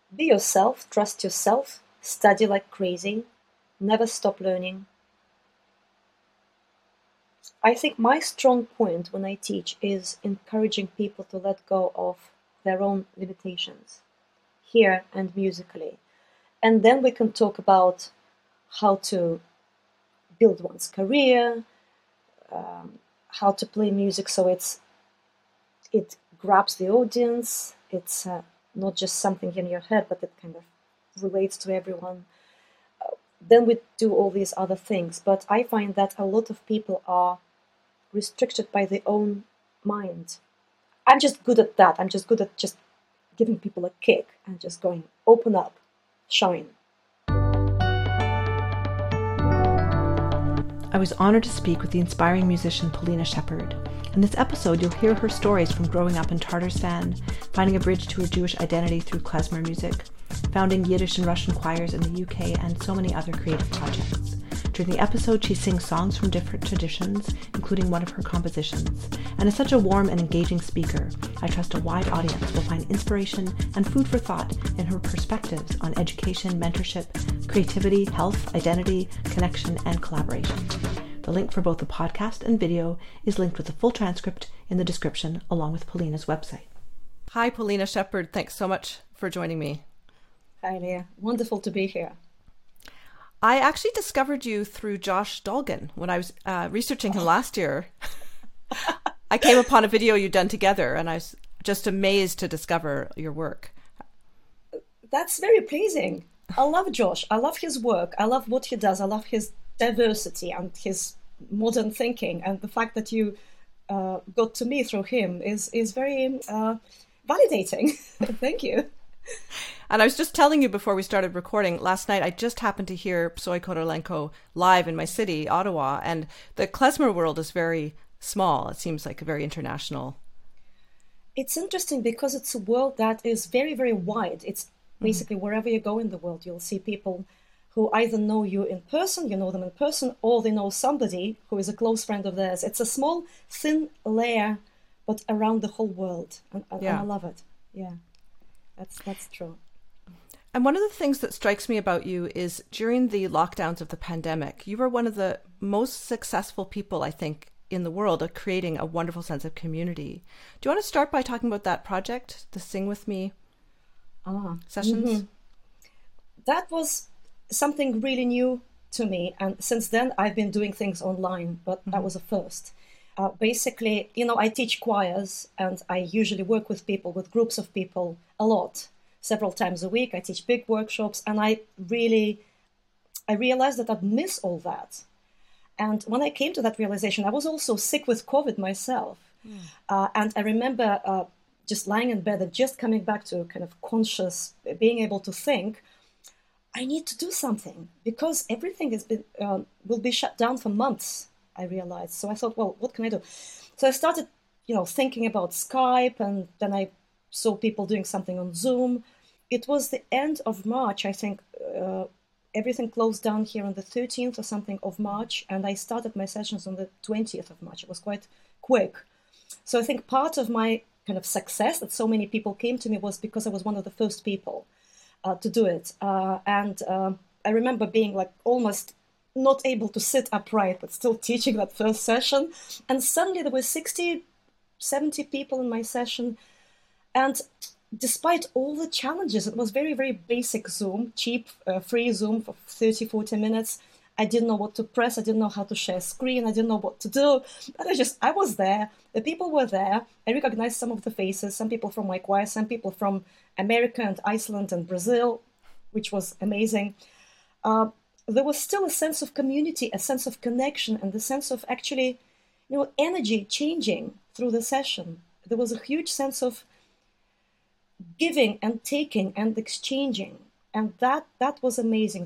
Be yourself, trust yourself, study like crazy, never stop learning. I think my strong point when I teach is encouraging people to let go of their own limitations, here and musically. And then we can talk about how to build one's career, how to play music so it grabs the audience. It's not just something in your head, but it kind of relates to everyone. Then we do all these other things. But I find that a lot of people are restricted by their own mind. I'm just good at that. I'm just good at just giving people a kick and just going, open up, shine. I was honored to speak with the inspiring musician Polina Shepard. In this episode, you'll hear her stories from growing up in Tatarstan, finding a bridge to her Jewish identity through klezmer music, founding Yiddish and Russian choirs in the UK, and so many other creative projects. During the episode, she sings songs from different traditions, including one of her compositions. And as such a warm and engaging speaker, I trust a wide audience will find inspiration and food for thought in her perspectives on education, mentorship, creativity, health, identity, connection, and collaboration. The link for both the podcast and video is linked with a full transcript in the description, along with Polina's website. Hi, Polina Shepard. Thanks so much for joining me. Hi, Leah. Wonderful to be here. I actually discovered you through Josh Dolgan when I was researching him last year. I came upon a video you'd done together, and I was just amazed to discover your work. That's very pleasing. I love Josh. I love his work. I love what he does. I love his diversity and his modern thinking. And the fact that you got to me through him is very validating. Thank you. And I was just telling you before we started recording, last night I just happened to hear Psoy Kodolenko live in my city, Ottawa, and the klezmer world is very small. It seems like a very international. It's interesting because it's a world that is very, very wide. It's basically wherever you go in the world, you'll see people who either know you in person, you know them in person, or they know somebody who is a close friend of theirs. It's a small, thin layer, but around the whole world. And I love it. Yeah, that's true. And one of the things that strikes me about you is during the lockdowns of the pandemic, you were one of the most successful people, I think, in the world at creating a wonderful sense of community. Do you want to start by talking about that project, the Sing With Me sessions? Mm-hmm. That was something really new to me. And since then, I've been doing things online, but that was a first. Basically, I teach choirs, and I usually work with people, with groups of people a lot. Several times a week. I teach big workshops, and I realized that I'd miss all that. And when I came to that realization, I was also sick with COVID myself. And I remember just lying in bed and just coming back to kind of conscious, being able to think, I need to do something because everything will be shut down for months, I realized. So I thought, well, what can I do? So I started, thinking about Skype, and then I saw people doing something on Zoom. It was the end of March, I think. Everything closed down here on the 13th or something of March, and I started my sessions on the 20th of March. It was quite quick. So I think part of my kind of success that so many people came to me was because I was one of the first people to do it. And I remember being like almost not able to sit upright, but still teaching that first session. And suddenly there were 60, 70 people in my session. And despite all the challenges, it was very, very basic Zoom, cheap, free Zoom for 30, 40 minutes. I didn't know what to press. I didn't know how to share screen. I didn't know what to do. But I was there. The people were there. I recognized some of the faces, some people from my choir, some people from America and Iceland and Brazil, which was amazing. There was still a sense of community, a sense of connection, and the sense of actually, energy changing through the session. There was a huge sense of giving and taking and exchanging, and that was amazing.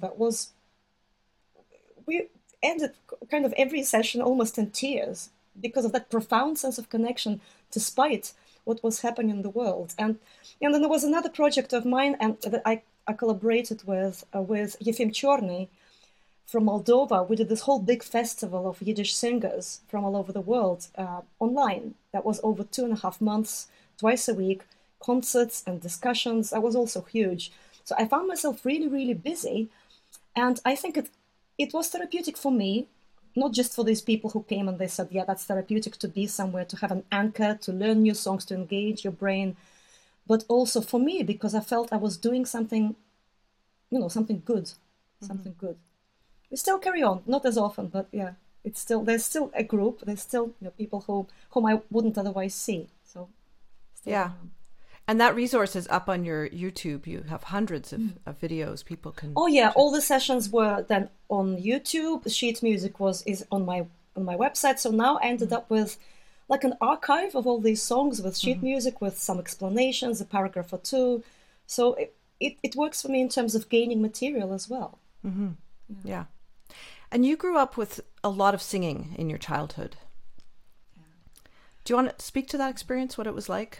We ended kind of every session almost in tears because of that profound sense of connection despite what was happening in the world. And then there was another project of mine, and that I collaborated with Yefim Chorny from Moldova. We did this whole big festival of Yiddish singers from all over the world online. That was over 2.5 months, twice a week, concerts and discussions. That was also huge. So I found myself really, really busy. And I think it was therapeutic for me, not just for these people who came and they said, yeah, that's therapeutic to be somewhere, to have an anchor, to learn new songs, to engage your brain, but also for me, because I felt I was doing something, something good, something good. We still carry on, not as often, but yeah, there's still a group, there's still people whom I wouldn't otherwise see. So yeah. And that resource is up on your YouTube. You have hundreds of videos people can. Oh yeah, all the sessions were then on YouTube. Sheet music is on my website. So now I ended up with like an archive of all these songs with sheet music, with some explanations, a paragraph or two. So it works for me in terms of gaining material as well. Mm-hmm. Yeah. And you grew up with a lot of singing in your childhood. Yeah. Do you want to speak to that experience, what it was like?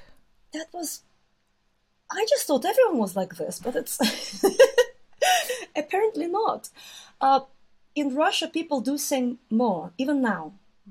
I just thought everyone was like this, but it's apparently not. In Russia, people do sing more, even now.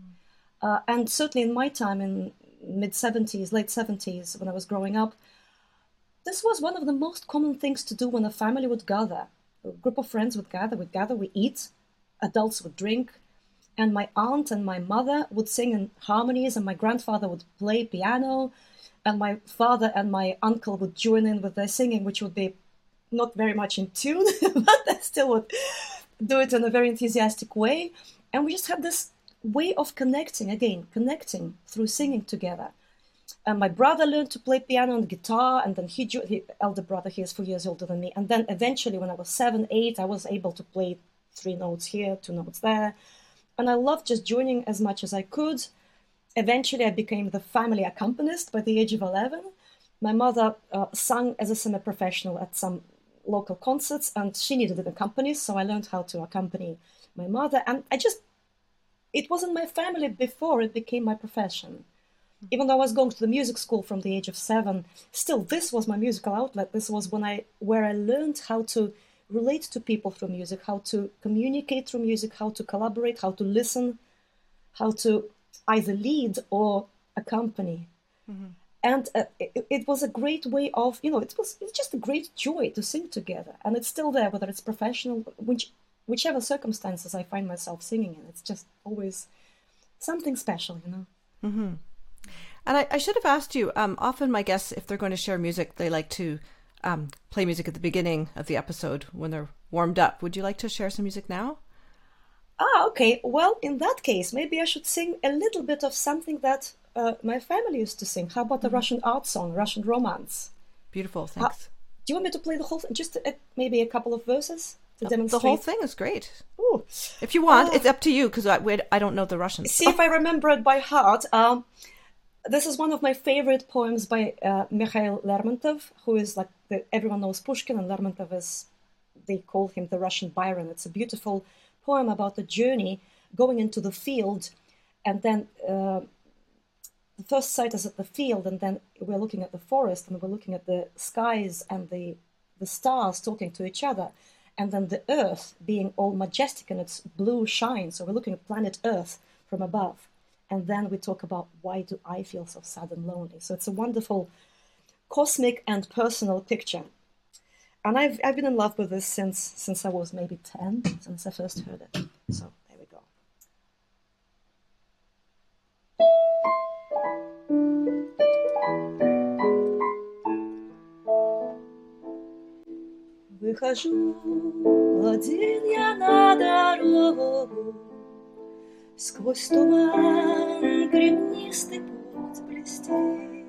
And certainly in my time, in mid-70s, late 70s, when I was growing up, this was one of the most common things to do when a family would gather. A group of friends would gather, we eat, adults would drink, and my aunt and my mother would sing in harmonies, and my grandfather would play piano, and my father and my uncle would join in with their singing, which would be not very much in tune, but they still would do it in a very enthusiastic way. And we just had this way of connecting through singing together. And my brother learned to play piano and guitar, and then he elder brother, he is 4 years older than me. And then eventually when I was 7, 8, I was able to play 3 notes here, 2 notes there. And I loved just joining as much as I could. Eventually, I became the family accompanist by the age of 11. My mother sang as a semi-professional at some local concerts, and she needed an accompanist, so I learned how to accompany my mother. And it wasn't my family before it became my profession. Even though I was going to the music school from the age of 7, still, this was my musical outlet. This was where I learned how to relate to people through music, how to communicate through music, how to collaborate, how to listen, how to either lead or accompany. Mm-hmm. And it was a great way of, it's just a great joy to sing together. And it's still there, whether it's professional, whichever circumstances I find myself singing in. It's just always something special, Mm-hmm. And I should have asked you, often my guests, if they're going to share music, they like to play music at the beginning of the episode when they're warmed up. Would you like to share some music now? Okay. Well, in that case, maybe I should sing a little bit of something that my family used to sing. How about a Russian art song, Russian romance? Beautiful, thanks. Do you want me to play the whole thing? Just maybe a couple of verses to demonstrate? The whole thing is great. Ooh. If you want, it's up to you, because I don't know the Russian. See if I remember it by heart. This is one of my favorite poems by Mikhail Lermontov, who is everyone knows Pushkin, and Lermontov they call him the Russian Byron. It's a beautiful poem about a journey going into the field, and then the first sight is at the field, and then we're looking at the forest, and we're looking at the skies and the stars talking to each other, and then the earth being all majestic in its blue shine. So we're looking at planet Earth from above. And then we talk about, why do I feel so sad and lonely? So it's a wonderful cosmic and personal picture. And I've been in love with this since I was maybe 10, since I first heard it. So there we go. Выхожу один я на дорогу, сквозь туман гребнистый путь блестит.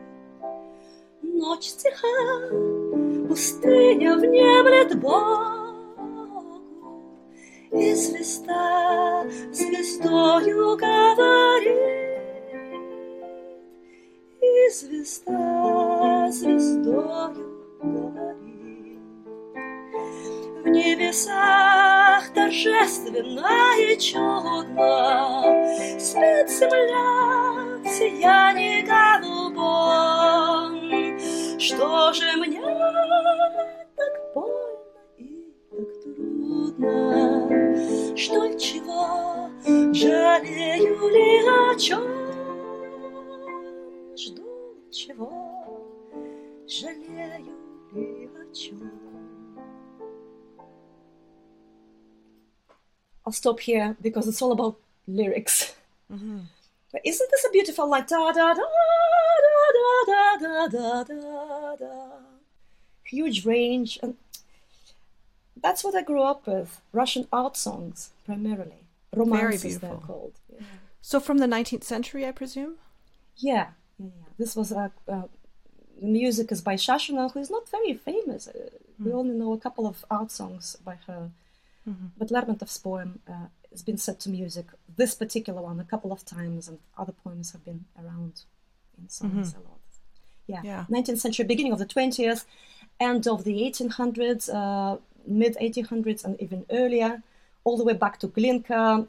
Ночь тиха, пустыня внемлет Богу, и звезда звездою говорит, и звезда звездою говорит. В небесах торжественно и чудно спит земля в сиянии голубом. Что же мне так больно и так трудно? Что ли чего, жалею ли о чем? Жду чего, жалею ли о чем? I'll stop here because it's all about lyrics. But isn't this a beautiful line? Da da da da da da da da da. Huge range, and that's what I grew up with. Russian art songs primarily, romances they're called. Yeah. So from the 19th century, I presume. Yeah. This was the music is by Shashina, who is not very famous. We only know a couple of art songs by her. But Lermontov's poem has been set to music. This particular one a couple of times, and other poems have been around in songs a lot. Yeah. 19th century, beginning of the 20th, end of the 1800s, mid 1800s, and even earlier, all the way back to Glinka,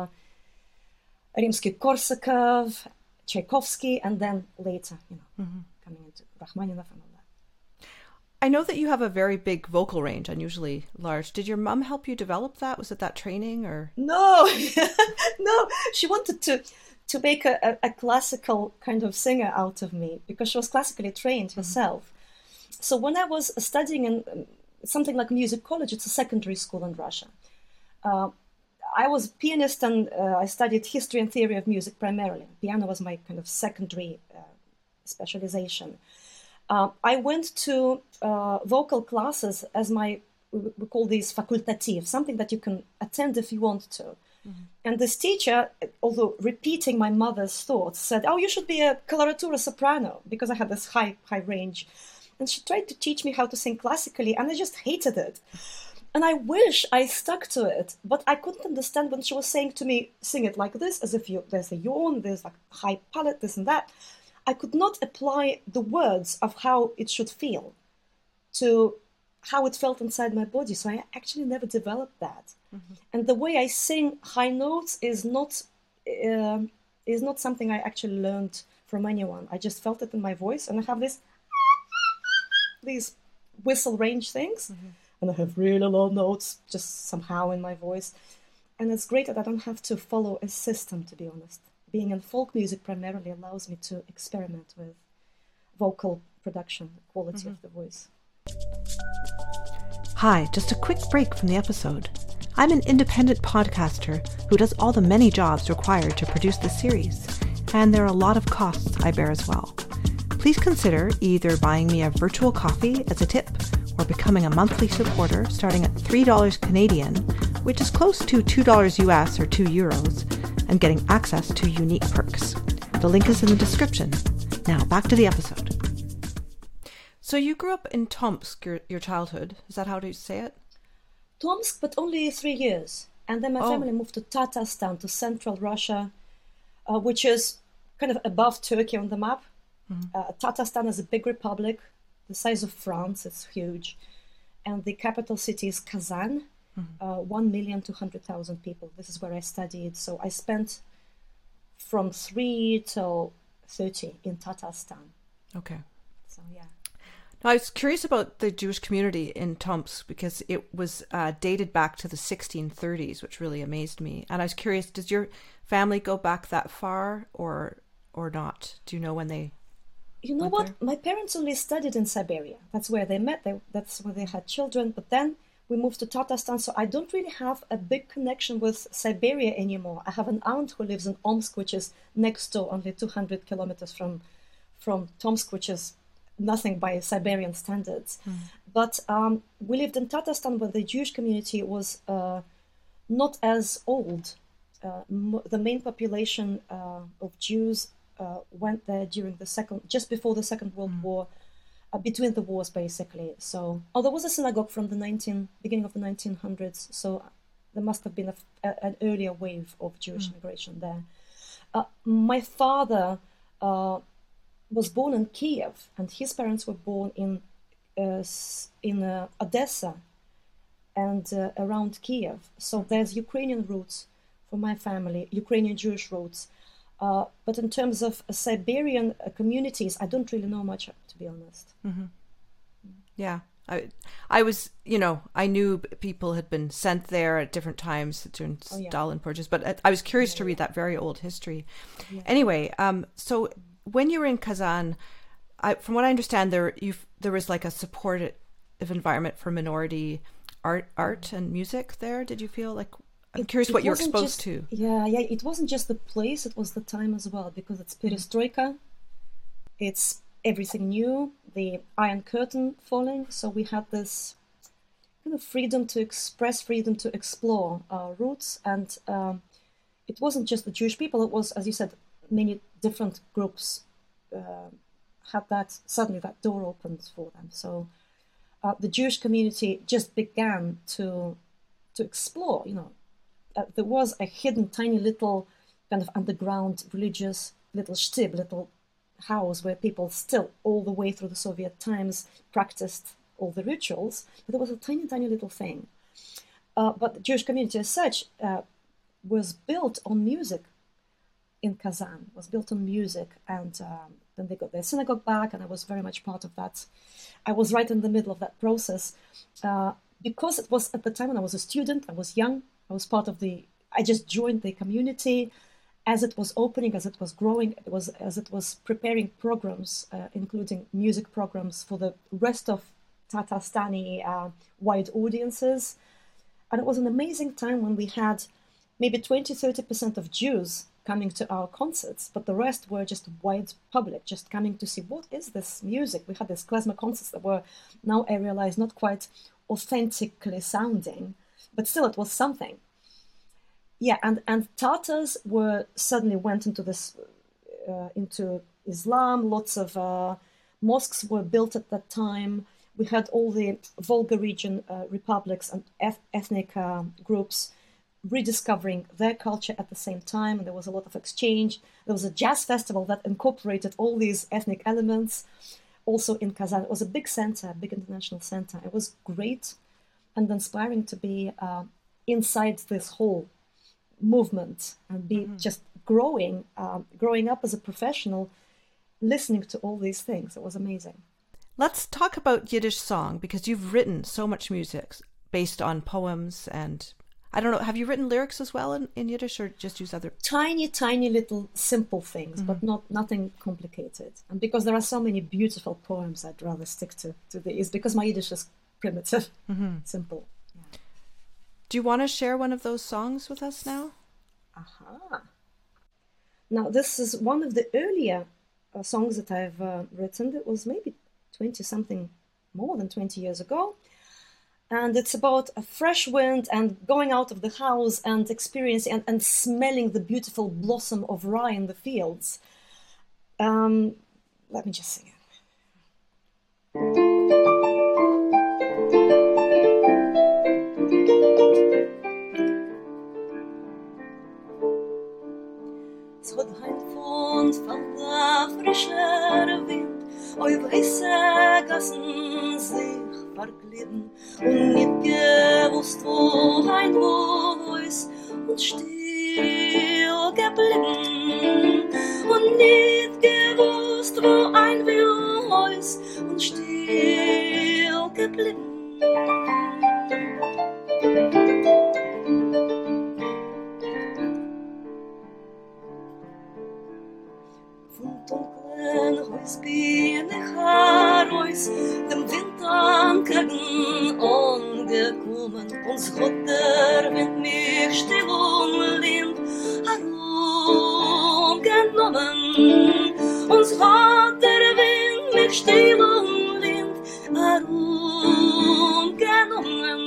Rimsky-Korsakov, Tchaikovsky, and then later, coming into Rachmaninoff and all that. I know that you have a very big vocal range, unusually large. Did your mum help you develop that? Was it that training or? No, no. She wanted to make a classical kind of singer out of me because she was classically trained herself. So when I was studying in something like music college, it's a secondary school in Russia. I was a pianist and I studied history and theory of music primarily. Piano was my kind of secondary specialization. I went to vocal classes as we call these facultative, something that you can attend if you want to. And this teacher, although repeating my mother's thoughts, said, "Oh, you should be a coloratura soprano," because I had this high range. And she tried to teach me how to sing classically, and I just hated it. And I wish I stuck to it, but I couldn't understand when she was saying to me, "Sing it like this," as if there's a yawn, there's like high palate, this and that. I could not apply the words of how it should feel to how it felt inside my body. So I actually never developed that. And the way I sing high notes is not something I actually learned from anyone. I just felt it in my voice, and I have these whistle range things, and I have really low notes just somehow in my voice. And it's great that I don't have to follow a system, to be honest. Being in folk music primarily allows me to experiment with vocal production, the quality of the voice. Hi, just a quick break from the episode. I'm an independent podcaster who does all the many jobs required to produce the series, and there are a lot of costs I bear as well. Please consider either buying me a virtual coffee as a tip or becoming a monthly supporter starting at $3 Canadian, which is close to $2 US or €2, and getting access to unique perks. The link is in the description. Now back to the episode. So you grew up in Tomsk, your childhood. Is that how do you say it? Tomsk, but only 3 years. And then my family moved to Tatarstan, to central Russia, which is kind of above Turkey on the map. Tatarstan is a big republic, the size of France. It's huge. And the capital city is Kazan. 1,200,000 people. This is where I studied. So I spent from 3 till 30 in Tatarstan. Okay. So, yeah. Now, I was curious about the Jewish community in Tomsk because it was dated back to the 1630s, which really amazed me. And I was curious, does your family go back that far or not? Do you know when they You know what? There? My parents only studied in Siberia. That's where they met. That's where they had children. But then we moved to Tatarstan, so I don't really have a big connection with Siberia anymore. I have an aunt who lives in Omsk, which is next door, only 200 kilometers from Tomsk, which is nothing by Siberian standards. But we lived in Tatarstan, where the Jewish community was not as old. The main population of Jews went there during just before the Second World War. Between the wars, basically. So, there was a synagogue from the beginning of the 1900s, so there must have been an earlier wave of Jewish immigration there. My father was born in Kiev, and his parents were born in Odessa and around Kiev. So there's Ukrainian roots for my family, Ukrainian Jewish roots. But in terms of Siberian communities, I don't really know much, to be honest. Yeah. I was, I knew people had been sent there at different times during Stalin purges, but I was curious to read that very old history. Yeah. Anyway, so when you were in Kazan, from what I understand, there was like a supportive environment for minority art and music there. Did you feel like I'm curious what you're wasn't exposed just, to. yeah, it wasn't just the place, it was the time as well, because it's perestroika, it's everything new, the Iron Curtain falling, so we had this kind of freedom to express, freedom to explore our roots, and it wasn't just the Jewish people, it was, as you said, many different groups had that, suddenly that door opened for them. So the Jewish community just began to explore, there was a hidden tiny little kind of underground religious little shtib, little house where people still all the way through the Soviet times practiced all the rituals, but there was a tiny little thing. But the Jewish community as such was built on music in Kazan, was built on music, and then they got their synagogue back, and I was very much part of that. I was right in the middle of that process because it was at the time when I was a student, I was young, I just joined the community as it was opening, as it was growing, as it was preparing programs, including music programs for the rest of Tatarstani wide audiences. And it was an amazing time when we had maybe 20-30% of Jews coming to our concerts, but the rest were just wide public, just coming to see what is this music. We had these klezmer concerts that were, now I realize, not quite authentically sounding, but still it was something. Yeah, and Tatars suddenly went into this, into Islam. Lots of mosques were built at that time. We had all the Volga region republics and ethnic groups rediscovering their culture at the same time, and there was a lot of exchange. There was a jazz festival that incorporated all these ethnic elements, also in Kazan. It was a big center, a big international center. It was great and inspiring to be inside this whole movement and be just growing up as a professional, listening to all these things. It was amazing. Let's talk about Yiddish song, because you've written so much music based on poems, and I don't know, have you written lyrics as well in Yiddish, or just use other? Tiny little simple things, but nothing complicated. And because there are so many beautiful poems, I'd rather stick to these, because my Yiddish is primitive, simple. Yeah. Do you want to share one of those songs with us now? Aha. Now, this is one of the earlier songs that I've written. It was maybe 20-something, more than 20 years ago. And it's about a fresh wind and going out of the house and experiencing and smelling the beautiful blossom of rye in the fields. Let me just sing it. Es hat heimfund von der frischer Wind, auf weiße Gassen sich verglitten und nicht gewusst, wo ein wo ist und still geblieben und nicht gewusst, wo ein wo ist und still geblieben. Bin ich heraus, dem Wind entgegen angekommen, uns hat der Wind mich still und lind herumgenommen. Uns hat der Wind mich still und lind herumgenommen.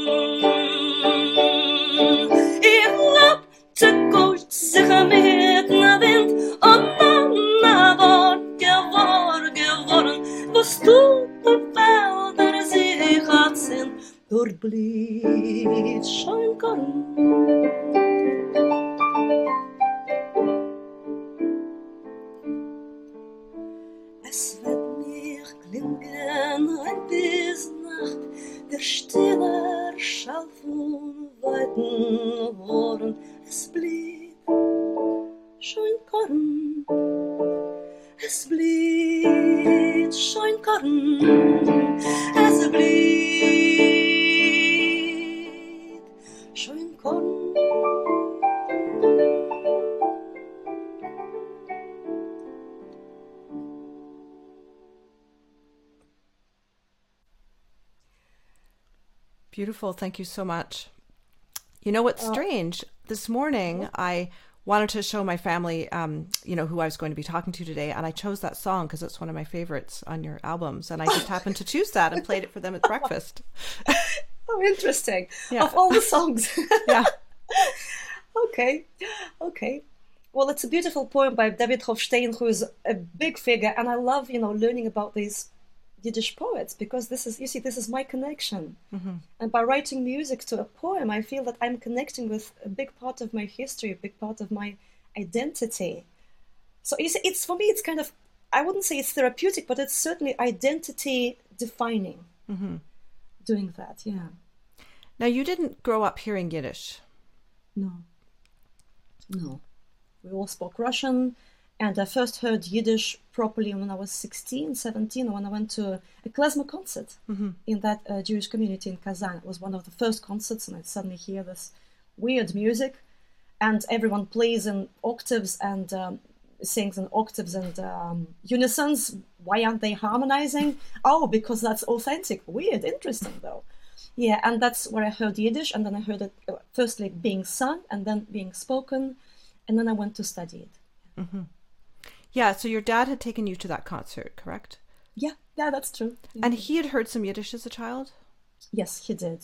Ich glaubte kurz sich mit dem Wind und dann war geworden, was tut der Wälder sich hat sind, dort blieb schon Korn. Es wird mir klingen ein bis Nacht, der stille Schall von weiten Ohren, es blieb schon Korn. Es blieb schon Korn, es blieb schon Korn. Beautiful, thank you so much. You know what's strange? this morning I wanted to show my family, who I was going to be talking to today, and I chose that song because it's one of my favorites on your albums, and I just happened to choose that and played it for them at breakfast. Oh, interesting. Yeah. Of all the songs. Yeah. Okay. Well, it's a beautiful poem by David Hofstein, who is a big figure, and I love, learning about these Yiddish poets, because this is my connection. Mm-hmm. And by writing music to a poem, I feel that I'm connecting with a big part of my history, a big part of my identity. So it's for me, it's kind of, I wouldn't say it's therapeutic, but it's certainly identity defining. Mm-hmm. Doing that, yeah. Now, you didn't grow up hearing Yiddish. No. We all spoke Russian, and I first heard Yiddish properly when I was 16, 17, when I went to a klezmer concert in that Jewish community in Kazan. It was one of the first concerts, and I suddenly hear this weird music, and everyone plays in octaves and sings in octaves and unisons. Why aren't they harmonizing? Oh, because that's authentic. Weird, interesting though. Yeah, and that's where I heard Yiddish, and then I heard it firstly being sung and then being spoken, and then I went to study it. Mm-hmm. Yeah, so your dad had taken you to that concert, correct? Yeah, that's true. Yeah. And he had heard some Yiddish as a child? Yes, he did.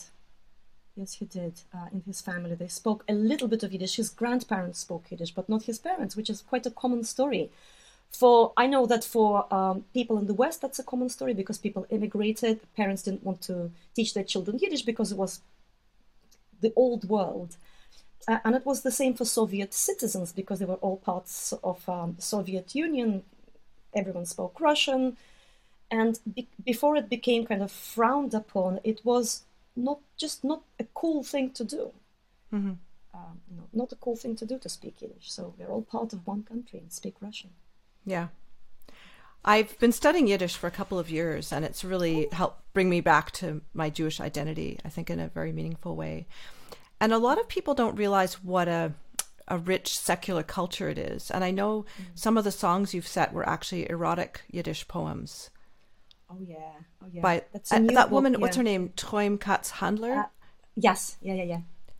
In his family, they spoke a little bit of Yiddish. His grandparents spoke Yiddish, but not his parents, which is quite a common story. I know that for people in the West, that's a common story because people immigrated. Parents didn't want to teach their children Yiddish because it was the old world. And it was the same for Soviet citizens because they were all parts of the Soviet Union. Everyone spoke Russian. And before it became kind of frowned upon, it was not a cool thing to do. Mm-hmm. Not a cool thing to do to speak Yiddish. So we're all part of one country and speak Russian. Yeah. I've been studying Yiddish for a couple of years, and it's really helped bring me back to my Jewish identity, I think, in a very meaningful way. And a lot of people don't realize what a rich secular culture it is. And I know some of the songs you've set were actually erotic Yiddish poems. Oh, yeah. By that woman, yeah. What's her name? Troim Katz Handler? Yes. Yeah.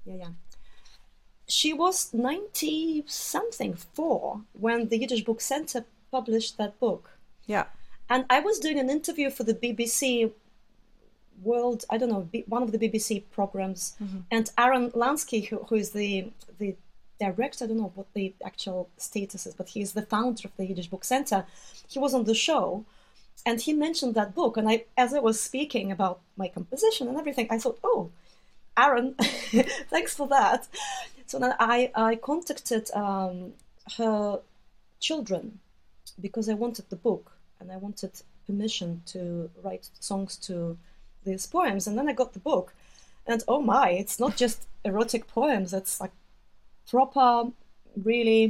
She was 90-something, 4, when the Yiddish Book Center published that book. Yeah. And I was doing an interview for the BBC World, I don't know, one of the BBC programs. Mm-hmm. And Aaron Lansky, who is the director, I don't know what the actual status is, but he's the founder of the Yiddish Book Center. He was on the show, and he mentioned that book. And as I was speaking about my composition and everything, I thought, oh, Aaron, thanks for that. So then I contacted her children because I wanted the book and I wanted permission to write songs to these poems. And then I got the book, and oh my, it's not just erotic poems. It's like proper, really,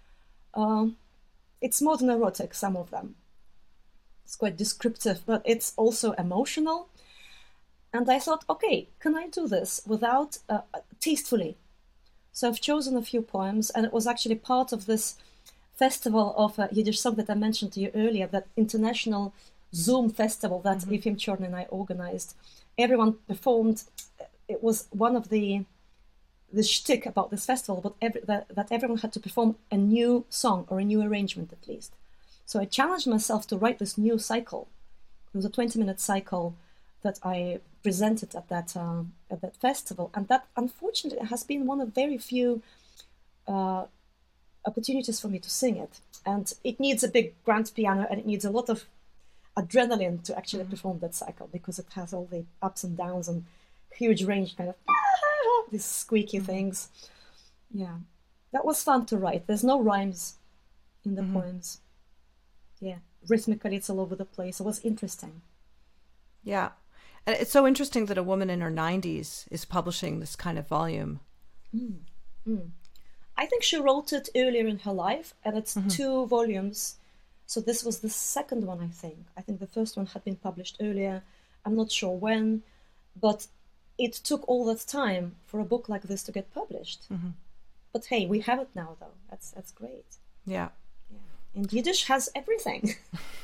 it's more than erotic, some of them. It's quite descriptive, but it's also emotional. And I thought, okay, can I do this without, tastefully? So I've chosen a few poems, and it was actually part of this festival of Yiddish song that I mentioned to you earlier, that international Zoom festival that Efim Chorny and I organized. Everyone performed. It was one of the shtick about this festival, but that everyone had to perform a new song or a new arrangement at least. So I challenged myself to write this new cycle. It was a 20-minute cycle that I presented at that festival, and that unfortunately has been one of very few opportunities for me to sing it. And it needs a big grand piano, and it needs a lot of adrenaline to actually perform that cycle, because it has all the ups and downs and huge range, kind of these squeaky things. Yeah, that was fun to write. There's no rhymes in the poems. Yeah, rhythmically it's all over the place. It was interesting. Yeah, and it's so interesting that a woman in her 90s is publishing this kind of volume. I think she wrote it earlier in her life, and it's 2 volumes. So this was the second one, I think. I think the first one had been published earlier. I'm not sure when, but it took all that time for a book like this to get published. But hey, we have it now, though. That's great. Yeah. And Yiddish has everything.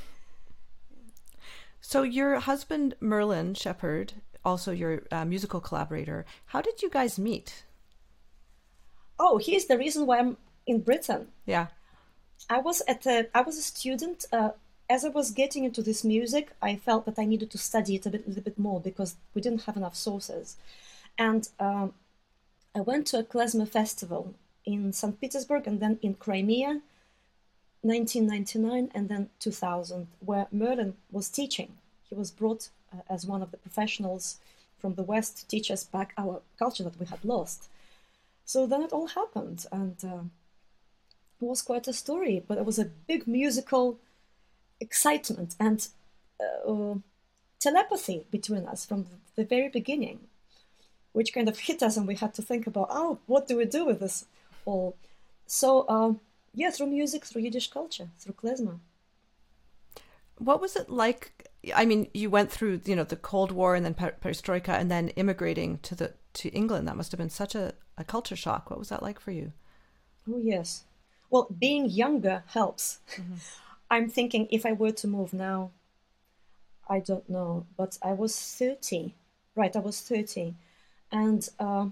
So your husband, Merlin Shepherd, also your musical collaborator, how did you guys meet? oh, here's the reason why I'm in Britain. Yeah. I was a student. As I was getting into this music, I felt that I needed to study it a little bit more because we didn't have enough sources. And I went to a klezmer festival in St. Petersburg and then in Crimea, 1999 and then 2000, where Merlin was teaching. He was brought as one of the professionals from the West to teach us back our culture that we had lost. So then it all happened, and it was quite a story, but it was a big musical excitement and telepathy between us from the very beginning, which kind of hit us, and we had to think about, oh, what do we do with this all? So, yeah, through music, through Yiddish culture, through klezmer. What was it like? I mean, you went through, the Cold War and then perestroika and then immigrating to England. That must have been such a culture shock. What was that like for you? Oh, yes. Well, being younger helps. Mm-hmm. I'm thinking if I were to move now, I don't know, but I was 30. Right, I was 30. And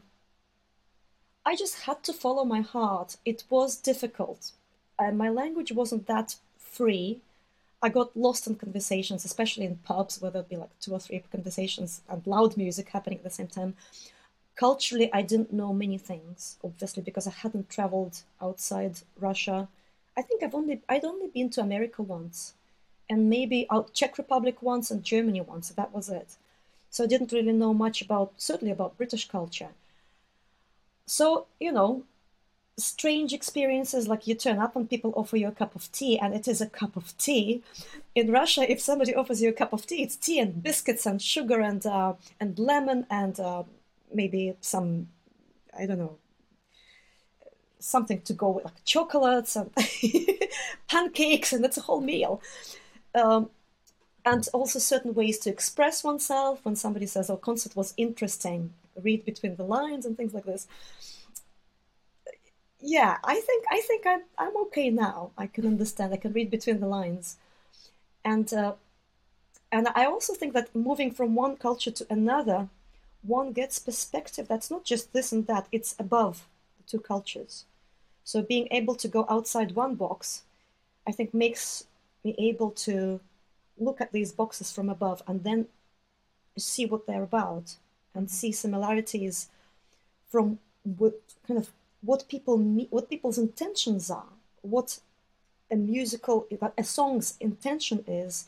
I just had to follow my heart. It was difficult. My language wasn't that free. I got lost in conversations, especially in pubs where there'd be like 2 or 3 conversations and loud music happening at the same time. Culturally, I didn't know many things, obviously, because I hadn't traveled outside Russia. I think I'd only been to America once, and maybe Czech Republic once and Germany once. That was it. So I didn't really know much certainly about British culture. So, strange experiences, like you turn up and people offer you a cup of tea, and it is a cup of tea. In Russia, if somebody offers you a cup of tea, it's tea and biscuits and sugar and lemon and maybe some, I don't know, something to go with, like chocolates and pancakes, and it's a whole meal. And also certain ways to express oneself. When somebody says, oh, concert was interesting, read between the lines and things like this. Yeah, I think I'm okay now. I can understand. I can read between the lines, and I also think that moving from one culture to another, one gets perspective that's not just this and that. It's above the 2 cultures. So being able to go outside one box, I think, makes me able to look at these boxes from above and then see what they're about and see similarities from what people's intentions are, what a song's intention is,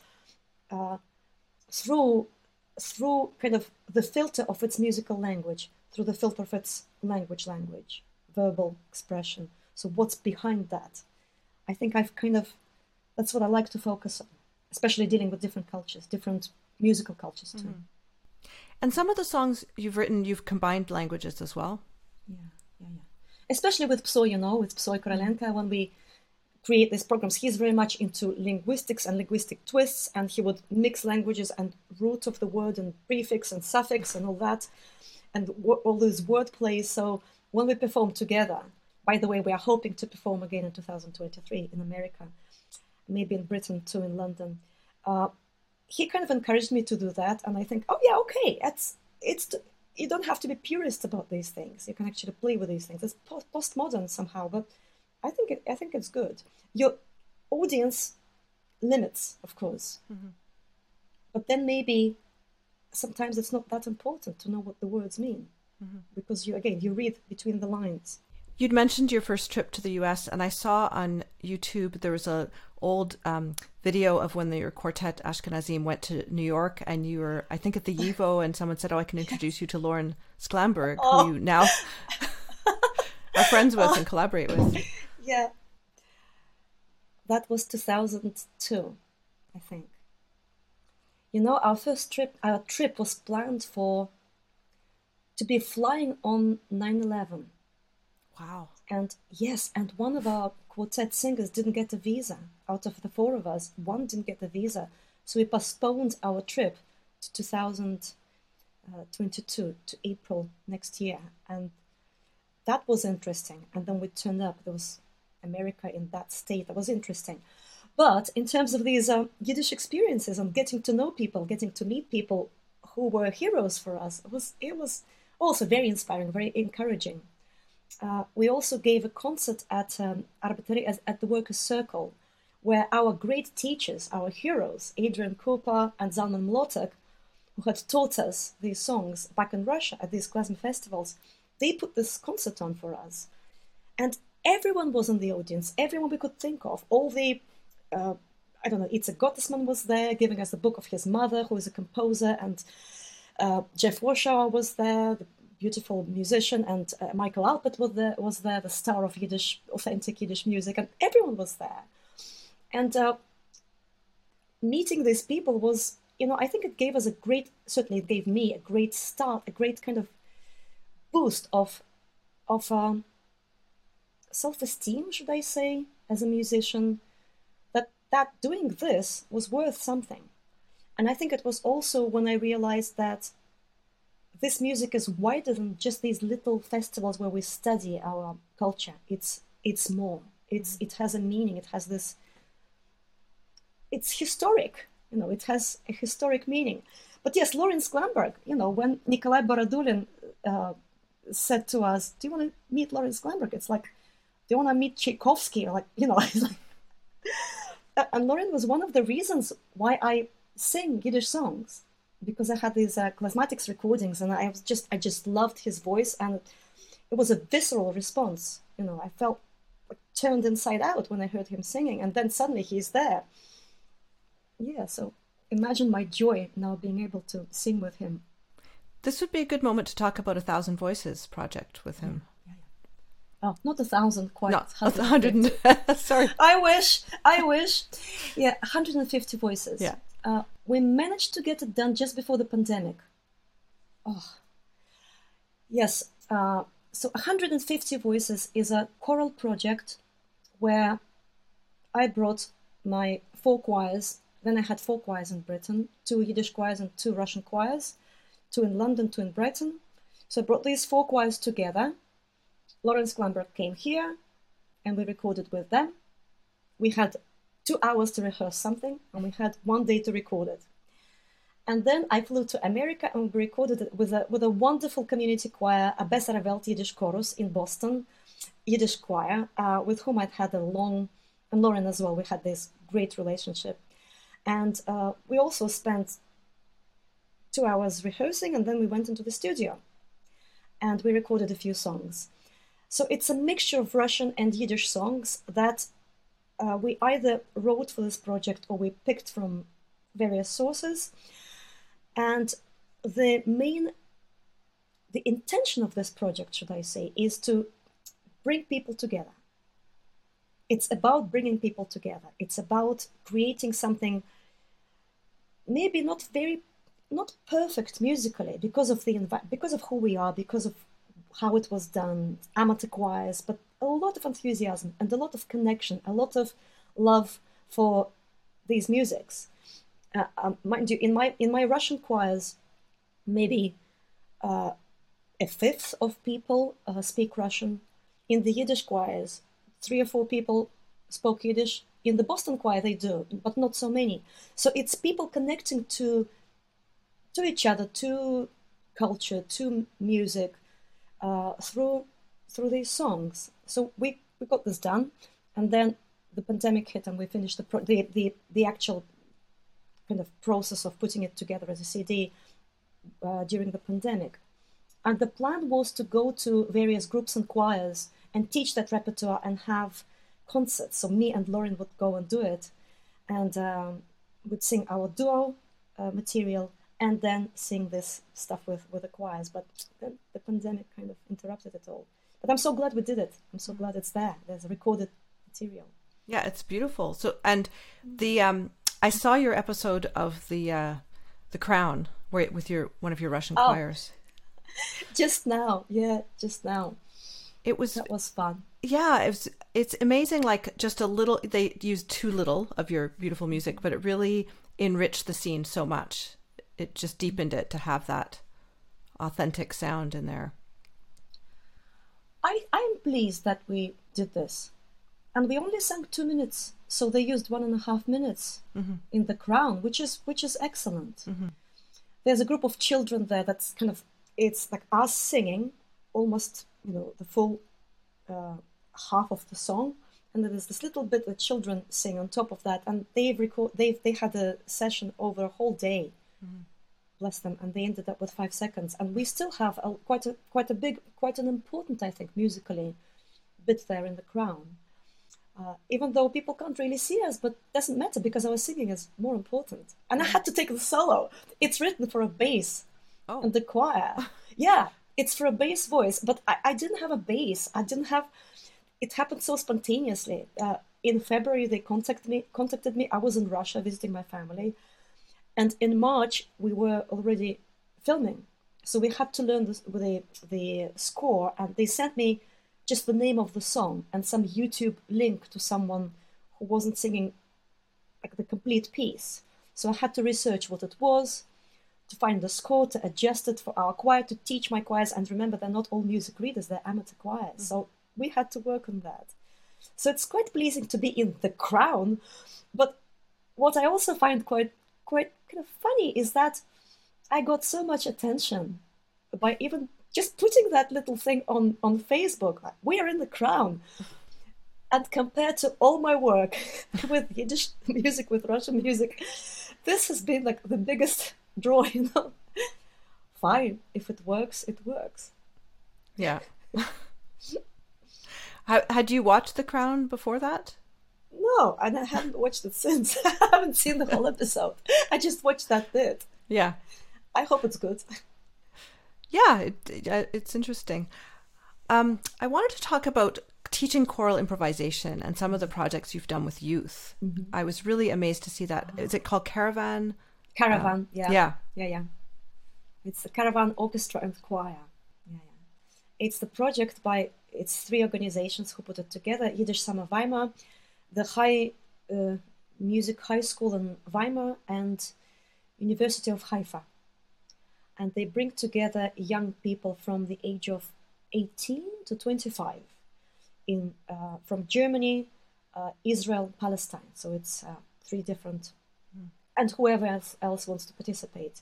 through kind of the filter of its musical language, through the filter of its language, verbal expression. So what's behind that? I think that's what I like to focus on, especially dealing with different cultures, different musical cultures too. Mm-hmm. And some of the songs you've written, you've combined languages as well. Yeah. Especially with Psoy, with Psoy Korolenko, when we create these programs, he's very much into linguistics and linguistic twists, and he would mix languages and root of the word and prefix and suffix and all that, and all those word plays. So when we perform together, by the way, we are hoping to perform again in 2023 in America, maybe in Britain too, in London. He kind of encouraged me to do that, and I think, oh yeah, okay, you don't have to be purist about these things. You can actually play with these things. It's postmodern somehow, but I think it's good. Your audience limits, of course, mm-hmm. but then maybe sometimes it's not that important to know what the words mean, mm-hmm. because you read between the lines. You'd mentioned your first trip to the US, and I saw on YouTube there was a old video of when your quartet Ashkenazim went to New York, and you were, I think, at the YIVO, and someone said, oh, I can introduce you to Lauren Sklamberg, who you now are friends with and collaborate with. Yeah. That was 2002, I think. Our trip was planned to be flying on 9/11. Wow. And yes, and one of our quartet singers didn't get a visa. Out of the 4 of us, one didn't get a visa. So we postponed our trip to 2022, to April next year. And that was interesting. And then we turned up, there was America in that state. That was interesting. But in terms of these Yiddish experiences and getting to know people, getting to meet people who were heroes for us, it was also very inspiring, very encouraging. we also gave a concert at Arbitrary at the Workers' Circle, where our great teachers, our heroes, Adrian Cooper and Zalman Mlotek, who had taught us these songs back in Russia at these klezmer festivals, they put this concert on for us. And everyone was in the audience, everyone we could think of. All the, I don't know, Itzhak Gottesman was there, giving us the book of his mother, who is a composer, and Jeff Warshauer was there, the beautiful musician, and Michael Alpert was there, the star of Yiddish, authentic Yiddish music, and everyone was there. And meeting these people was, I think it gave us certainly it gave me a great start, a great kind of boost of self-esteem, should I say, as a musician, that doing this was worth something. And I think it was also when I realized that this music is wider than just these little festivals where we study our culture. It's more. It has a meaning. It has this. It's historic. It has a historic meaning. But yes, Lawrence Glamberg. When Nikolai Borodulin said to us, "Do you want to meet Lawrence Glamberg?" It's like, "Do you want to meet Tchaikovsky?" Or and Lauren was one of the reasons why I sing Yiddish songs, because I had these Klezmatics recordings, and I just loved his voice, and it was a visceral response. I felt like turned inside out when I heard him singing, and then suddenly he's there. Yeah, so imagine my joy now being able to sing with him. This would be a good moment to talk about 1,000 Voices project with him. Yeah. Oh, not 1,000, quite. No, 100. Sorry. I wish. Yeah, 150 voices. Yeah. We managed to get it done just before the pandemic. Oh, yes. So 150 Voices is a choral project where I brought my 4 choirs. Then I had 4 choirs in Britain, 2 Yiddish choirs and 2 Russian choirs, 2 in London, 2 in Britain. So I brought these 4 choirs together. Lawrence Glamberg came here, and we recorded with them. We had 2 hours to rehearse something, and we had 1 day to record it. And then I flew to America, and we recorded it with a wonderful community choir, a Besser Welt Yiddish Chorus in Boston, Yiddish choir, with whom I'd had and Lauren as well, we had this great relationship. And we also spent 2 hours rehearsing, and then we went into the studio, and we recorded a few songs. So it's a mixture of Russian and Yiddish songs that we either wrote for this project or we picked from various sources. And the intention of this project, should I say, is to bring people together. It's about bringing people together. It's about creating something maybe not perfect musically because of who we are, because of how it was done, amateur choirs, but a lot of enthusiasm and a lot of connection, a lot of love for these musics. Mind you, in my Russian choirs, maybe a fifth of people speak Russian. In the Yiddish choirs, 3 or 4 people spoke Yiddish. In the Boston choir, they do, but not so many. So it's people connecting to each other, to culture, to music, through these songs. So we got this done, and then the pandemic hit, and we finished the actual kind of process of putting it together as a CD during the pandemic. And the plan was to go to various groups and choirs and teach that repertoire and have concerts. So me and Lauren would go and do it, and would sing our duo material, and then sing this stuff with the choirs. But then the pandemic kind of interrupted it all. But I'm so glad we did it. I'm so glad it's there. There's recorded material. Yeah, it's beautiful. So, and the I saw your episode of the Crown, where with one of your Russian choirs. Just now. That was fun. Yeah, it's amazing. Like just a little, they used too little of your beautiful music, but it really enriched the scene so much. It just deepened it to have that authentic sound in there. I'm pleased that we did this, and we only sang 2 minutes, so they used 1.5 minutes in The Crown, which is excellent. Mm-hmm. There's a group of children there that's kind of, it's like us singing almost, the full half of the song, and there was this little bit that children sing on top of that, and they had a session over a whole day. Bless them, and they ended up with 5 seconds, and we still have quite an important, I think, musically bit there in The Crown. Even though people can't really see us, but it doesn't matter because our singing is more important. And I had to take the solo. It's written for a bass and the choir. Yeah, it's for a bass voice, but I didn't have a bass. It happened so spontaneously. In February, they contacted me. I was in Russia visiting my family. And in March, we were already filming. So we had to learn the score, and they sent me just the name of the song and some YouTube link to someone who wasn't singing like the complete piece. So I had to research what it was, to find the score, to adjust it for our choir, to teach my choirs. And remember, they're not all music readers, they're amateur choirs. So we had to work on that. So it's quite pleasing to be in The Crown. But what I also find quite kind of funny is that I got so much attention by even just putting that little thing on Facebook. Like, we are in The Crown. And compared to all my work with Yiddish music, with Russian music, this has been like the biggest draw, Fine, if it works, it works. Yeah. Had you watched The Crown before that? No, and I haven't watched it since. I haven't seen the whole episode. I just watched that bit. Yeah. I hope it's good. Yeah, it's interesting. I wanted to talk about teaching choral improvisation and some of the projects you've done with youth. Mm-hmm. I was really amazed to see that. Is it called Caravan? Caravan, yeah. It's the Caravan Orchestra and Choir. Yeah. It's the project it's 3 organizations who put it together. Yiddish Summer Weimar, the High Music High School in Weimar, and University of Haifa. And they bring together young people from the age of 18 to 25 from Germany, Israel, Palestine. So it's 3 different, and whoever else wants to participate.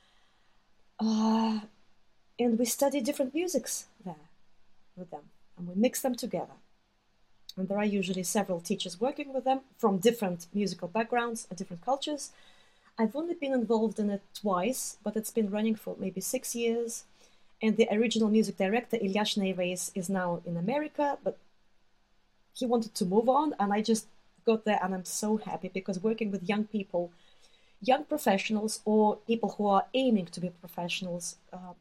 And we study different musics there with them, and we mix them together. And there are usually several teachers working with them from different musical backgrounds and different cultures. I've only been involved in it twice, but it's been running for maybe 6 years. And the original music director, Ilya Schneeweis, is now in America, but he wanted to move on, and I just got there, and I'm so happy because working with young people, young professionals, or people who are aiming to be professionals,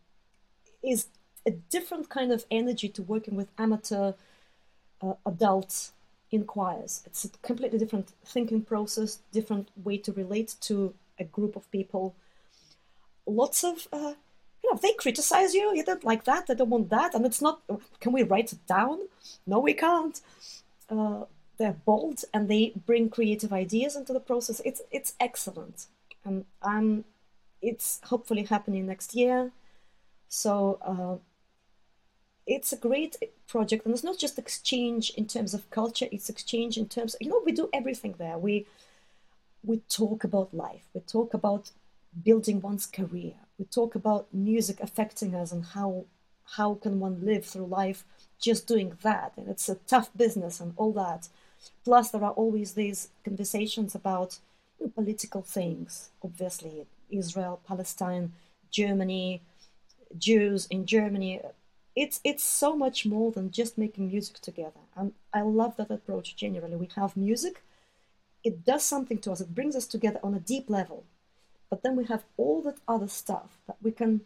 is a different kind of energy to working with amateur adults in choirs. It's a completely different thinking process, different way to relate to a group of people. Lots of, they criticize you. You don't like that. They don't want that. And it's not, can we write it down? No, we can't. They're bold and they bring creative ideas into the process. It's excellent. And it's hopefully happening next year. So it's a great project. And it's not just exchange in terms of culture. It's exchange in terms, we do everything there. We talk about life. We talk about building one's career. We talk about music affecting us and how can one live through life just doing that. And it's a tough business and all that. Plus, there are always these conversations about political things, obviously. Israel, Palestine, Germany, Jews in Germany. It's so much more than just making music together. And I love that approach generally. We have music. It does something to us. It brings us together on a deep level. But then we have all that other stuff that we can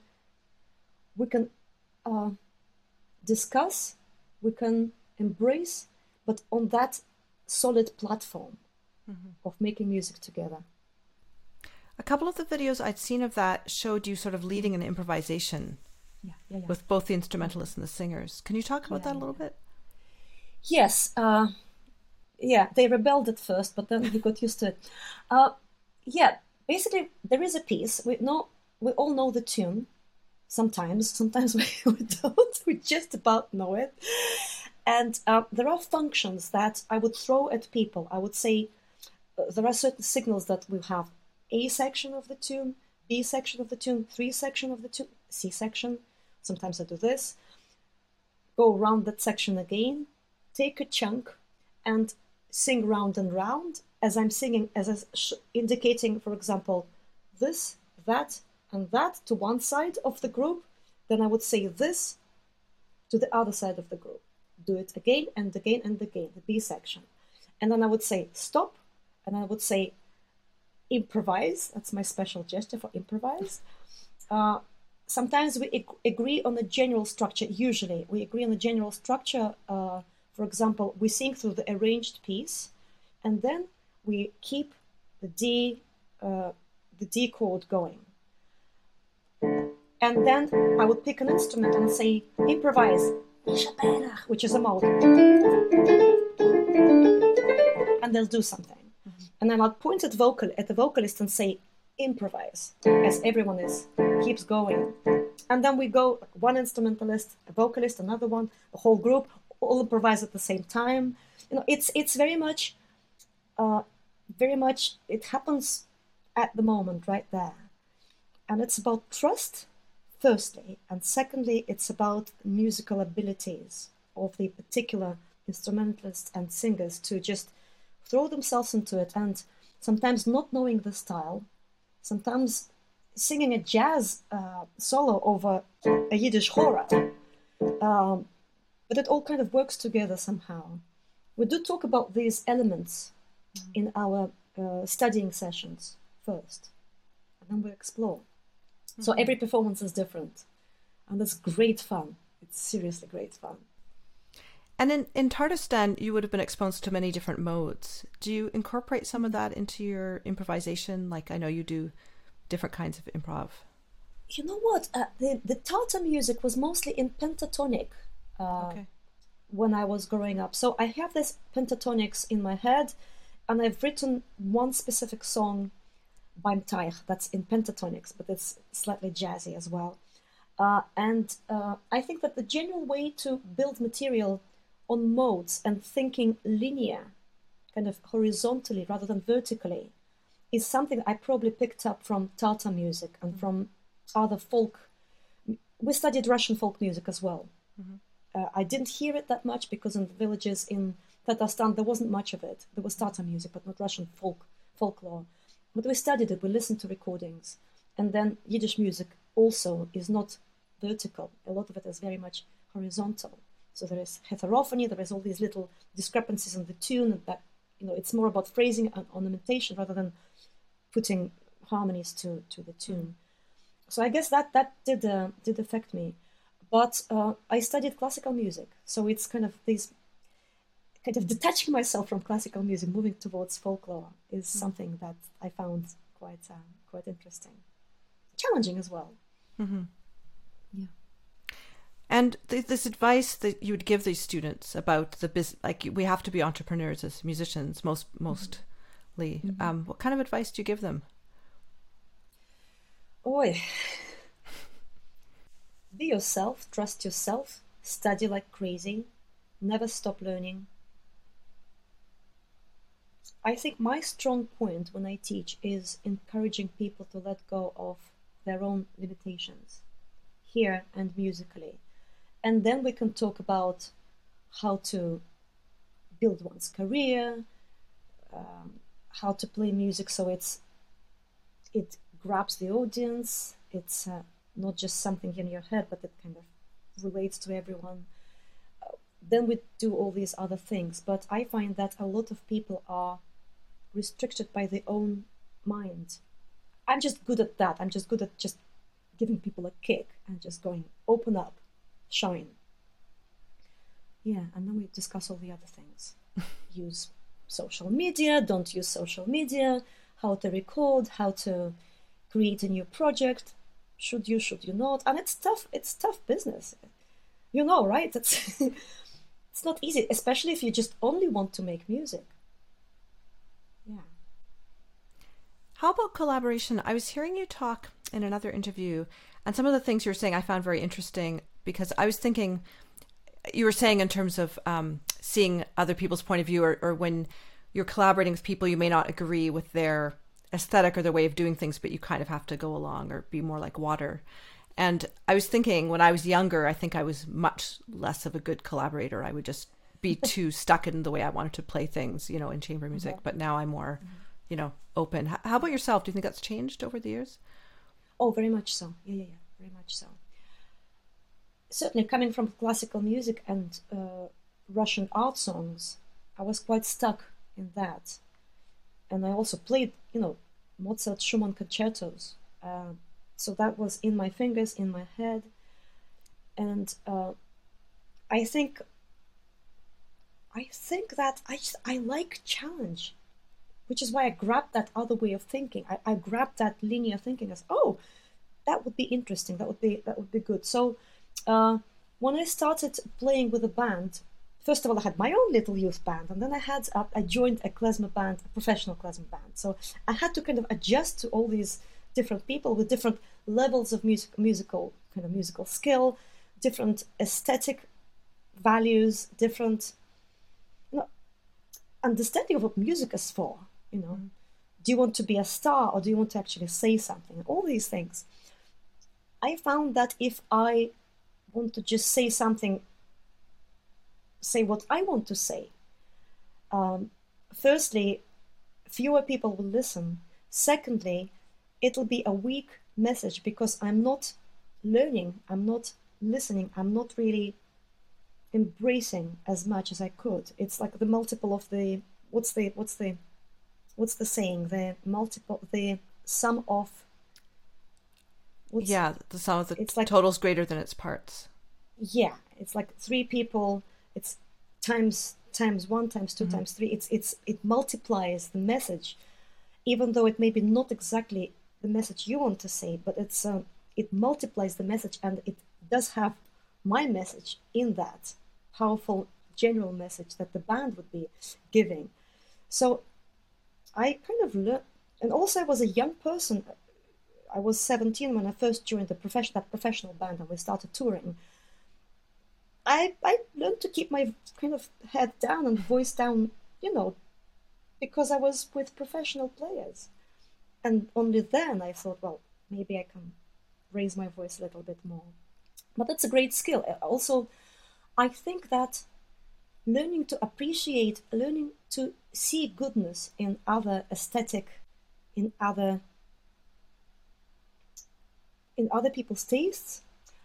discuss, we can embrace, but on that solid platform of making music together. A couple of the videos I'd seen of that showed you sort of leading an improvisation with both the instrumentalists and the singers. Can you talk about that a little bit? Yes. They rebelled at first, but then we got used to it. Basically, there is a piece. We all know the tune. Sometimes we don't. We just about know it. And there are functions that I would throw at people. I would say there are certain signals that we have A section of the tune, B section of the tune, 3 section of the tune, C section. Sometimes I do this. Go around that section again. take a chunk and sing round and round as I'm singing, indicating, for example, this, that, and that to one side of the group. Then I would say this to the other side of the group. Do it again and again and again, the B section. And then I would say stop, and I would say improvise. That's my special gesture for improvise. Sometimes we agree on a general structure. Usually we agree on a general structure. For example, we sing through the arranged piece, and then we keep the D chord going. And then I would pick an instrument and say improvise, which is a mode, and they'll do something. And then I'll point at the vocalist and say improvise, as everyone keeps going. And then we go one instrumentalist, a vocalist, another one, the whole group, all improvise at the same time. It's very much it happens at the moment right there. And it's about trust, firstly, and secondly, it's about musical abilities of the particular instrumentalists and singers to just throw themselves into it, and sometimes not knowing the style, sometimes singing a jazz solo over a Yiddish horror. But it all kind of works together somehow. We do talk about these elements in our studying sessions first, and then we explore. So every performance is different, and it's great fun. It's seriously great fun. And in Tatarstan, you would have been exposed to many different modes. Do you incorporate some of that into your improvisation? Like, I know you do different kinds of improv. You know what? The Tatar music was mostly in pentatonic when I was growing up. So I have this pentatonics in my head, and I've written one specific song, Beim Teich, that's in pentatonics, but it's slightly jazzy as well. And I think that the general way to build material on modes and thinking linear, kind of horizontally rather than vertically, is something I probably picked up from Tatar music and from other folk. We studied Russian folk music as well. I didn't hear it that much because in the villages in Tatarstan there wasn't much of it. There was Tatar music, but not Russian folklore. But we studied it, we listened to recordings. And then Yiddish music also is not vertical. A lot of it is very much horizontal. So there is heterophony, there is all these little discrepancies in the tune that, it's more about phrasing and ornamentation rather than putting harmonies to the tune. So I guess that did affect me. But I studied classical music. So it's kind of detaching myself from classical music, moving towards folklore is something that I found quite interesting. Challenging as well. Mm-hmm. Yeah. And this advice that you would give these students about the business, like we have to be entrepreneurs as musicians, mostly. Mm-hmm. What kind of advice do you give them? Be yourself, trust yourself, study like crazy, never stop learning. I think my strong point when I teach is encouraging people to let go of their own limitations, here and musically. And then we can talk about how to build one's career, how to play music so it grabs the audience, it's not just something in your head, but it kind of relates to everyone. Then we do all these other things. But I find that a lot of people are restricted by their own mind. I'm just good at that. I'm just good at just giving people a kick and just going, open up, shine. Yeah, and then we discuss all the other things. Use social media, don't use social media, how to record, how to create a new project. Should you not? And it's tough business. Right? It's it's not easy, especially if you just only want to make music. Yeah. How about collaboration? I was hearing you talk in another interview, and some of the things you were saying I found very interesting, because I was thinking, you were saying in terms of seeing other people's point of view, or when you're collaborating with people, you may not agree with their aesthetic or their way of doing things, but you kind of have to go along or be more like water. And I was thinking, when I was younger, I think I was much less of a good collaborator. I would just be too stuck in the way I wanted to play things, in chamber music. But now I'm more, open. How about yourself? Do you think that's changed over the years? Oh, very much so. Yeah, very much so. Certainly, coming from classical music and Russian art songs, I was quite stuck in that. And I also played, Mozart, Schumann concertos. So that was in my fingers, in my head. And I think that I like challenge, which is why I grabbed that other way of thinking. I grabbed that linear thinking as, that would be interesting. That would be good. So when I started playing with a band, first of all, I had my own little youth band, and then I joined a klezmer band, a professional klezmer band. So I had to kind of adjust to all these different people with different levels of musical skill, different aesthetic values, different understanding of what music is for. Do you want to be a star, or do you want to actually say something? All these things. I found that if I want to just say something, say what I want to say, firstly, fewer people will listen. Secondly, it'll be a weak message because I'm not learning, I'm not listening, I'm not really embracing as much as I could. It's like the multiple of the what's the saying? The sum of the sum of the total's greater than its parts. Yeah, it's like three people. It's times one, times two, times three. It multiplies the message, even though it may be not exactly the message you want to say, but it multiplies the message, and it does have my message in that powerful general message that the band would be giving. So I kind of learned, and also I was a young person. I was 17 when I first joined that professional band, and we started touring. I learned to keep my kind of head down and voice down, because I was with professional players. And only then I thought, well, maybe I can raise my voice a little bit more. But that's a great skill. Also, I think that learning to appreciate, learning to see goodness in other aesthetic, in other people's tastes,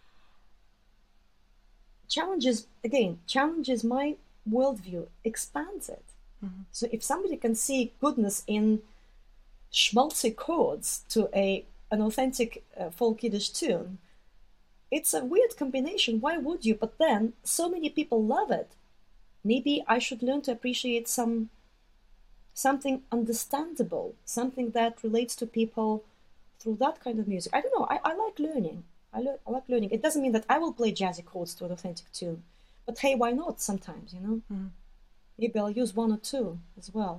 challenges my worldview, expands it. So if somebody can see goodness in schmaltzy chords to an authentic folk Yiddish tune, it's a weird combination. Why would you? But then so many people love it. Maybe I should learn to appreciate something understandable, something that relates to people through that kind of music. I don't know. I like learning. I like learning. It doesn't mean that I will play jazzy chords to an authentic tune, but hey, why not? Sometimes, maybe I'll use one or two as well.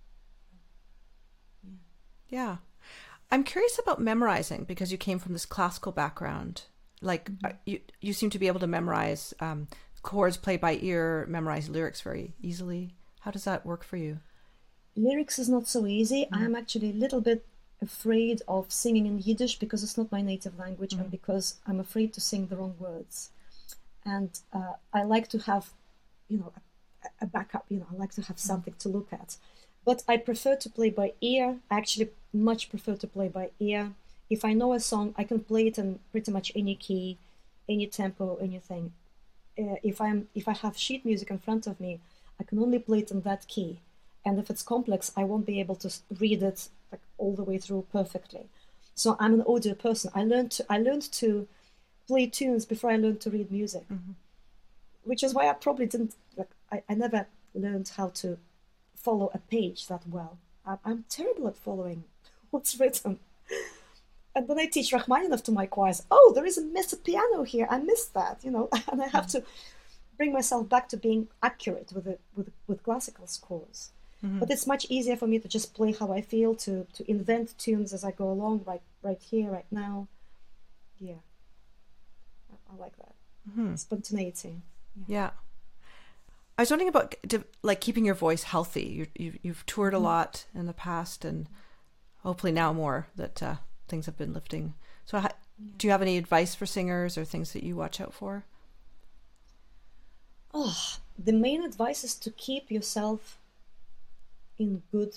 Yeah. I'm curious about memorizing, because you came from this classical background. Like you seem to be able to memorize chords, play by ear, memorize lyrics very easily. How does that work for you? Lyrics is not so easy. I'm actually a little bit afraid of singing in Yiddish because it's not my native language, and because I'm afraid to sing the wrong words. And I like to have, a backup. I like to have something to look at. But I prefer to play by ear. I actually much prefer to play by ear. If I know a song, I can play it in pretty much any key, any tempo, anything. If I have sheet music in front of me, I can only play it in that key. And if it's complex, I won't be able to read it like all the way through perfectly. So I'm an audio person. I learned to play tunes before I learned to read music, which is why I probably didn't I never learned how to follow a page that well. I'm terrible at following what's written. And then I teach Rachmaninoff to my choirs. Oh, there is a missed piano here. I missed that, and I have to bring myself back to being accurate with classical scores. But it's much easier for me to just play how I feel, to invent tunes as I go along, right here, right now. Yeah, I like that. Spontaneity. Yeah. I was wondering about keeping your voice healthy. You've toured a lot in the past, and hopefully now more that things have been lifting. So do you have any advice for singers or things that you watch out for? Oh, the main advice is to keep yourself in good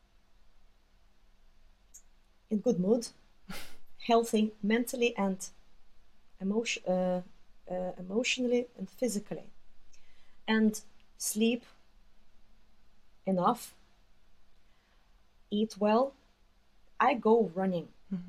mood, healthy mentally and emotionally and physically, and sleep enough, eat well. I go running,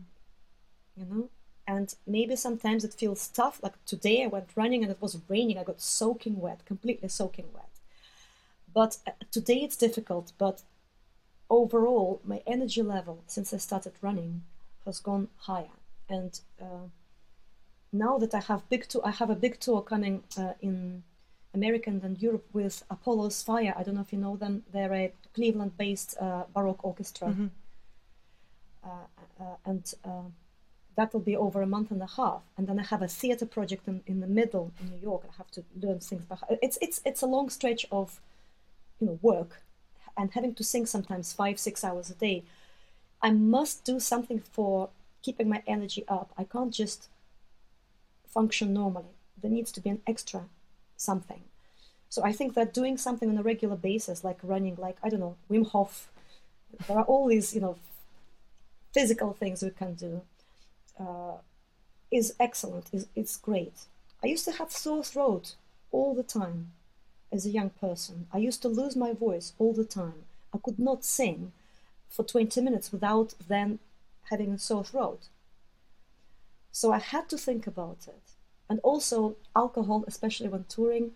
and maybe sometimes it feels tough. Like today I went running and it was raining. I got soaking wet, completely soaking wet. But today it's difficult, but overall my energy level since I started running has gone higher. And now that I have a big tour coming in America and Europe with Apollo's Fire. I don't know if you know them. They're a Cleveland-based Baroque orchestra. And that will be over a month and a half. And then I have a theater project in the middle in New York. I have to learn things. It's a long stretch of work and having to sing sometimes 5-6 hours a day. I must do something for keeping my energy up. I can't just function normally. There needs to be an extra something. So I think that doing something on a regular basis, like running, like, I don't know, Wim Hof, there are all these, physical things we can do, is excellent, it's great. I used to have sore throat all the time as a young person. I used to lose my voice all the time. I could not sing for 20 minutes without then having a sore throat. So I had to think about it. And also alcohol, especially when touring,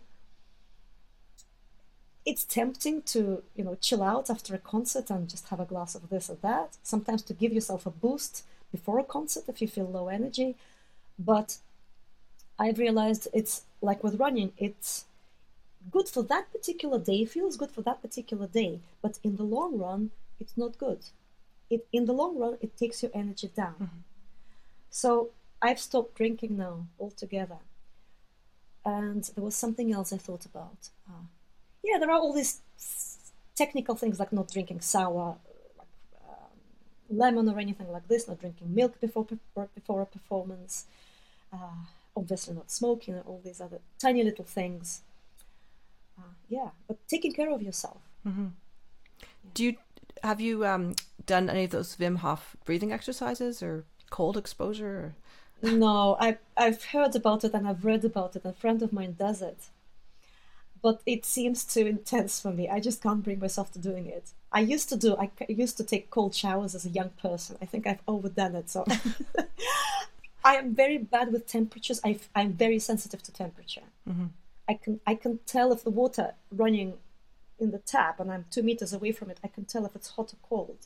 it's tempting to, chill out after a concert and just have a glass of this or that. Sometimes to give yourself a boost before a concert if you feel low energy. But I've realized it's like with running, it's good for that particular day, feels good for that particular day. But in the long run, it's not good. In the long run, it takes your energy down. Mm-hmm. So I've stopped drinking now altogether. And there was something else I thought about. There are all these technical things like not drinking sour, lemon or anything like this, not drinking milk before a performance, obviously not smoking, all these other tiny little things. But taking care of yourself. Mm-hmm. Yeah. Have you done any of those Wim Hof breathing exercises or cold exposure? Or? No, I've heard about it and I've read about it. A friend of mine does it. But it seems too intense for me. I just can't bring myself to doing it. I used to take cold showers as a young person. I think I've overdone it. So I am very bad with temperatures. I'm very sensitive to temperature. Mm-hmm. I can tell if the water running in the tap and I'm 2 meters away from it, I can tell if it's hot or cold.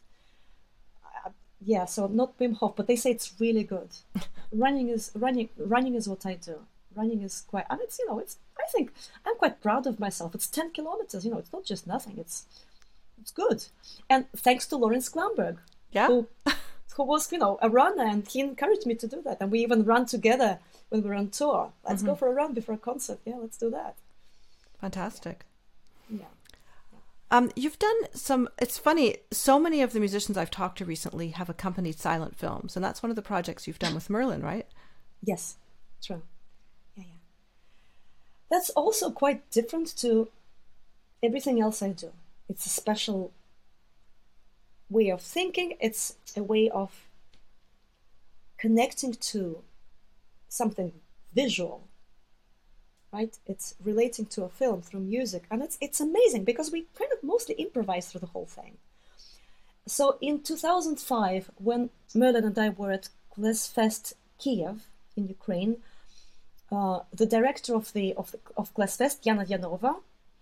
So not Wim Hof, but they say it's really good. Running is what I do. Running is quite, and it's I think I'm quite proud of myself. It's 10 kilometers, it's not just nothing. It's good. And thanks to Lawrence Glamberg, who was, a runner, and he encouraged me to do that. And we even run together when we're on tour. Let's go for a run before a concert. Yeah, let's do that. Fantastic. Yeah. You've done it's funny, so many of the musicians I've talked to recently have accompanied silent films, and that's one of the projects you've done with Merlin, right? Yes, true. That's also quite different to everything else I do. It's a special way of thinking. It's a way of connecting to something visual, right? It's relating to a film through music. And it's amazing because we kind of mostly improvise through the whole thing. So in 2005, when Merlin and I were at Klezfest Kiev in Ukraine, the director of Klezfest, Yana Yanova,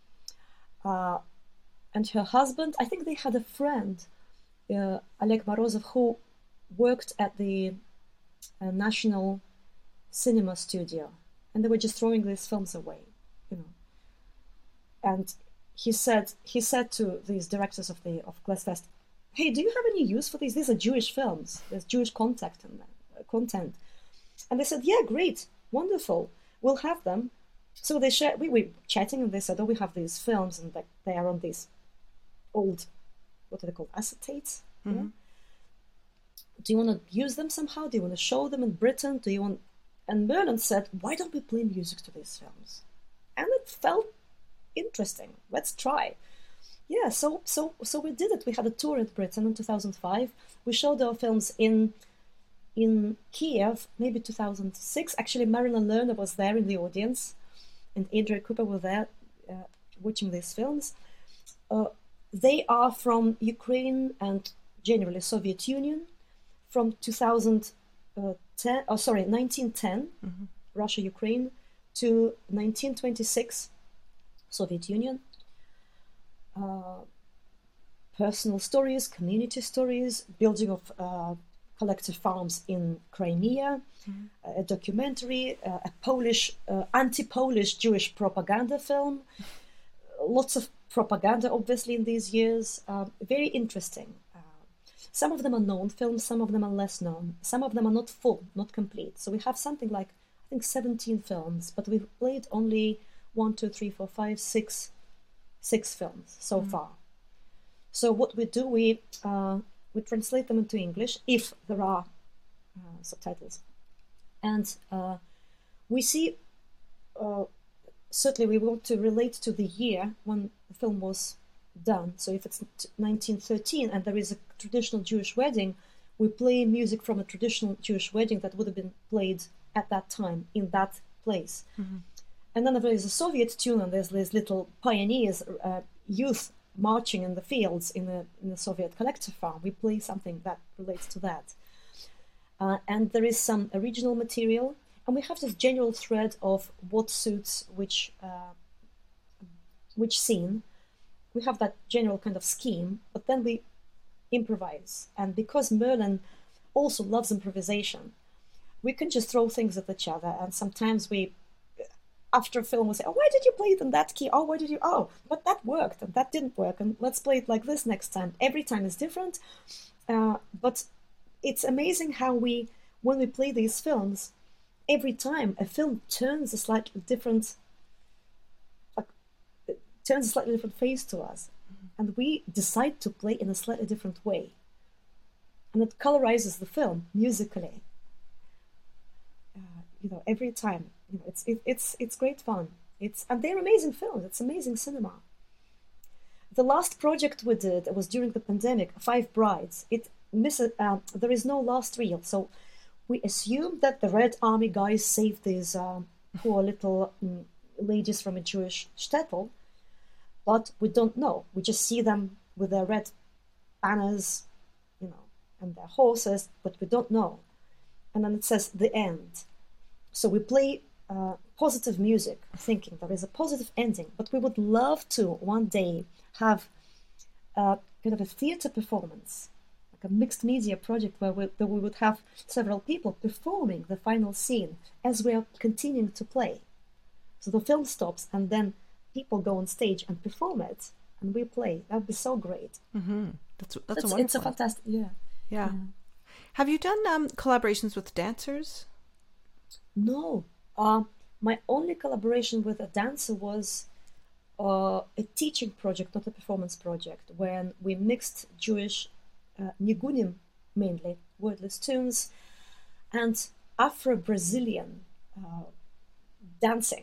and her husband, I think they had a friend, Oleg Morozov, who worked at the National Cinema Studio, and they were just throwing these films away, And he said to these directors of Klezfest, "Hey, do you have any use for these? These are Jewish films. There's Jewish content in them, content." And they said, "Yeah, great. Wonderful, we'll have them." So they shared. We were chatting, and they said, "Oh, we have these films, and they are on these old, what are they called, acetates? Mm-hmm. Yeah? Do you want to use them somehow? Do you want to show them in Britain? Do you want?" And Merlin said, "Why don't we play music to these films?" And interesting. Let's try. Yeah, so we did it. We had a tour in Britain in 2005. We showed our films in Kiev, maybe 2006. Actually, Marilyn Lerner was there in the audience, and Adria Cooper were there watching these films. They are from Ukraine and generally Soviet Union from 1910, Russia, Ukraine, to 1926, Soviet Union. Personal stories, community stories, building of collective farms in Crimea, a documentary, a Polish, anti-Polish Jewish propaganda film, lots of propaganda, obviously, in these years. Very interesting. Some of them are known films, some of them are less known. Some of them are not full, not complete. So we have something like, I think, 17 films, but we've played only 6 films so far. So what we do, we translate them into English, if there are subtitles. And we see, certainly we want to relate to the year when the film was done. So if it's 1913 and there is a traditional Jewish wedding, we play music from a traditional Jewish wedding that would have been played at that time in that place. And then there is a Soviet tune, and there's these little pioneers, youth marching in the fields in the Soviet collective farm. We play something that relates to that. And there is some original material, and we have this general thread of what suits which scene. We have that general kind of scheme, but then we improvise. And because Merlin also loves improvisation, we can just throw things at each other. And sometimes we, after a film, we'll say, oh, why did you play it in that key? Oh, why did you? Oh, but that worked and that didn't work. And let's play it like this next time. Every time is different. But it's amazing how when we play these films, every time a film turns a slightly different face to us, and we decide to play in a slightly different way, and it colorizes the film musically. Every time, it's great fun. And they're amazing films. It's amazing cinema. The last project we did was during the pandemic, Five Brides. There is no last reel, so we assume that the Red Army guys saved these poor little ladies from a Jewish shtetl. But we don't know. We just see them with their red banners, and their horses, but we don't know. And then it says the end. So we play positive music, thinking there is a positive ending. But we would love to one day have kind of a theater performance, like a mixed media project where we would have several people performing the final scene as we are continuing to play. So the film stops, and then people go on stage and perform it, and we play. That would be so great. That's wonderful. It's a fantastic, yeah. Have you done collaborations with dancers? No. My only collaboration with a dancer was a teaching project, not a performance project, when we mixed Jewish nigunim, mainly wordless tunes, and Afro-Brazilian dancing.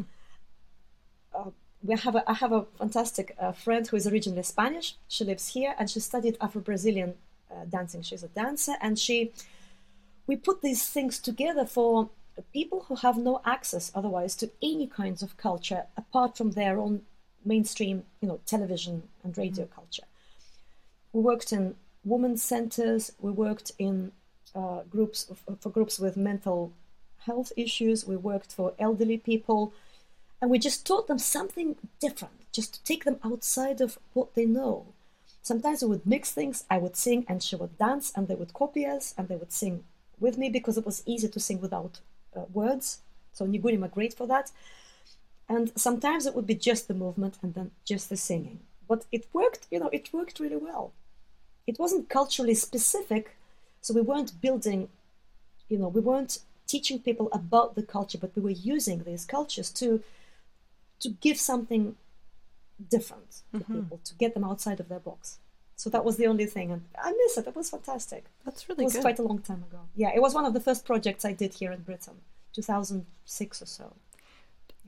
I have a fantastic friend who is originally Spanish. She lives here, and she studied Afro-Brazilian dancing. She's a dancer, and we put these things together for people who have no access otherwise to any kinds of culture apart from their own mainstream, television and radio culture. We worked in women's centers. We worked in groups with mental health issues. We worked for elderly people. And we just taught them something different, just to take them outside of what they know. Sometimes we would mix things. I would sing and she would dance, and they would copy us, and they would sing with me because it was easy to sing without words. So nigunim are great for that. And sometimes it would be just the movement and then just the singing. But it worked, it worked really well. It wasn't culturally specific, so we weren't building, we weren't teaching people about the culture, but we were using these cultures to give something different to people, to get them outside of their box. So that was the only thing, and I miss it. It was fantastic. That's really good. It was quite a long time ago. Yeah, it was one of the first projects I did here in Britain, 2006 or so.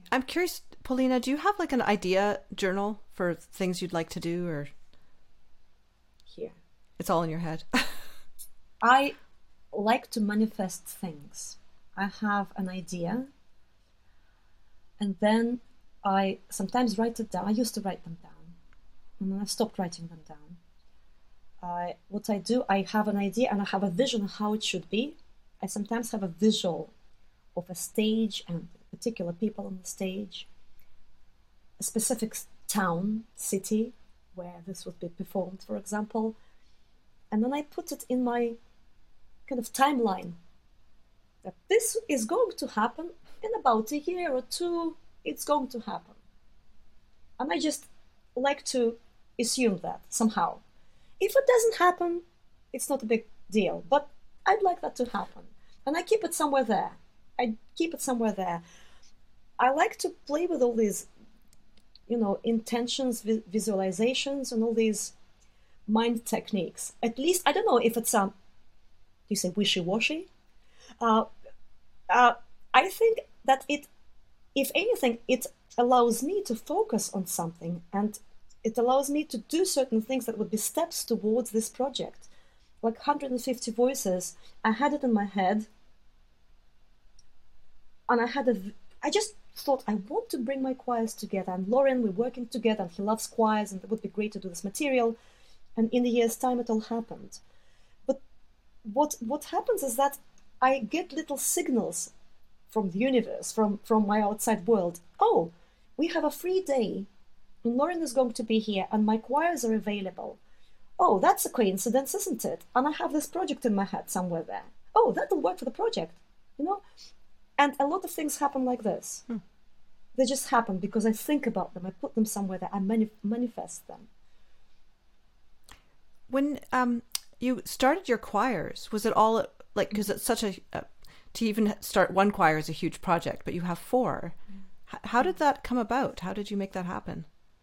I'm curious, Paulina, do you have like an idea journal for things you'd like to do, or Here. It's all in your head? I like to manifest things. I have an idea, and then I sometimes write it down. I used to write them down, and then I stopped writing them down. What I do, I have an idea and I have a vision of how it should be. I sometimes have a visual of a stage and particular people on the stage, a specific town, city, where this would be performed, for example. And then I put it in my kind of timeline that this is going to happen in about a year or two, it's going to happen. And I just like to assume that somehow. If it doesn't happen, it's not a big deal, but I'd like that to happen. And I keep it somewhere there. I like to play with all these, intentions, visualizations, and all these mind techniques. At least, I don't know if it's, you say wishy-washy? I think that if anything, it allows me to focus on something, and it allows me to do certain things that would be steps towards this project. Like 150 Voices, I had it in my head, and I just thought, I want to bring my choirs together, and Lauren, we're working together, and he loves choirs, and it would be great to do this material. And in a year's time, it all happened. But what happens is that I get little signals from the universe, from my outside world. Oh, we have a free day, and Lauren is going to be here, and my choirs are available. Oh, that's a coincidence, isn't it? And I have this project in my head somewhere there. Oh, that'll work for the project, And a lot of things happen like this. They just happen because I think about them. I put them somewhere there. I manifest them. When you started your choirs, was it all like, because it's such to even start one choir is a huge project, but you have 4. How did that come about? How did you make that happen?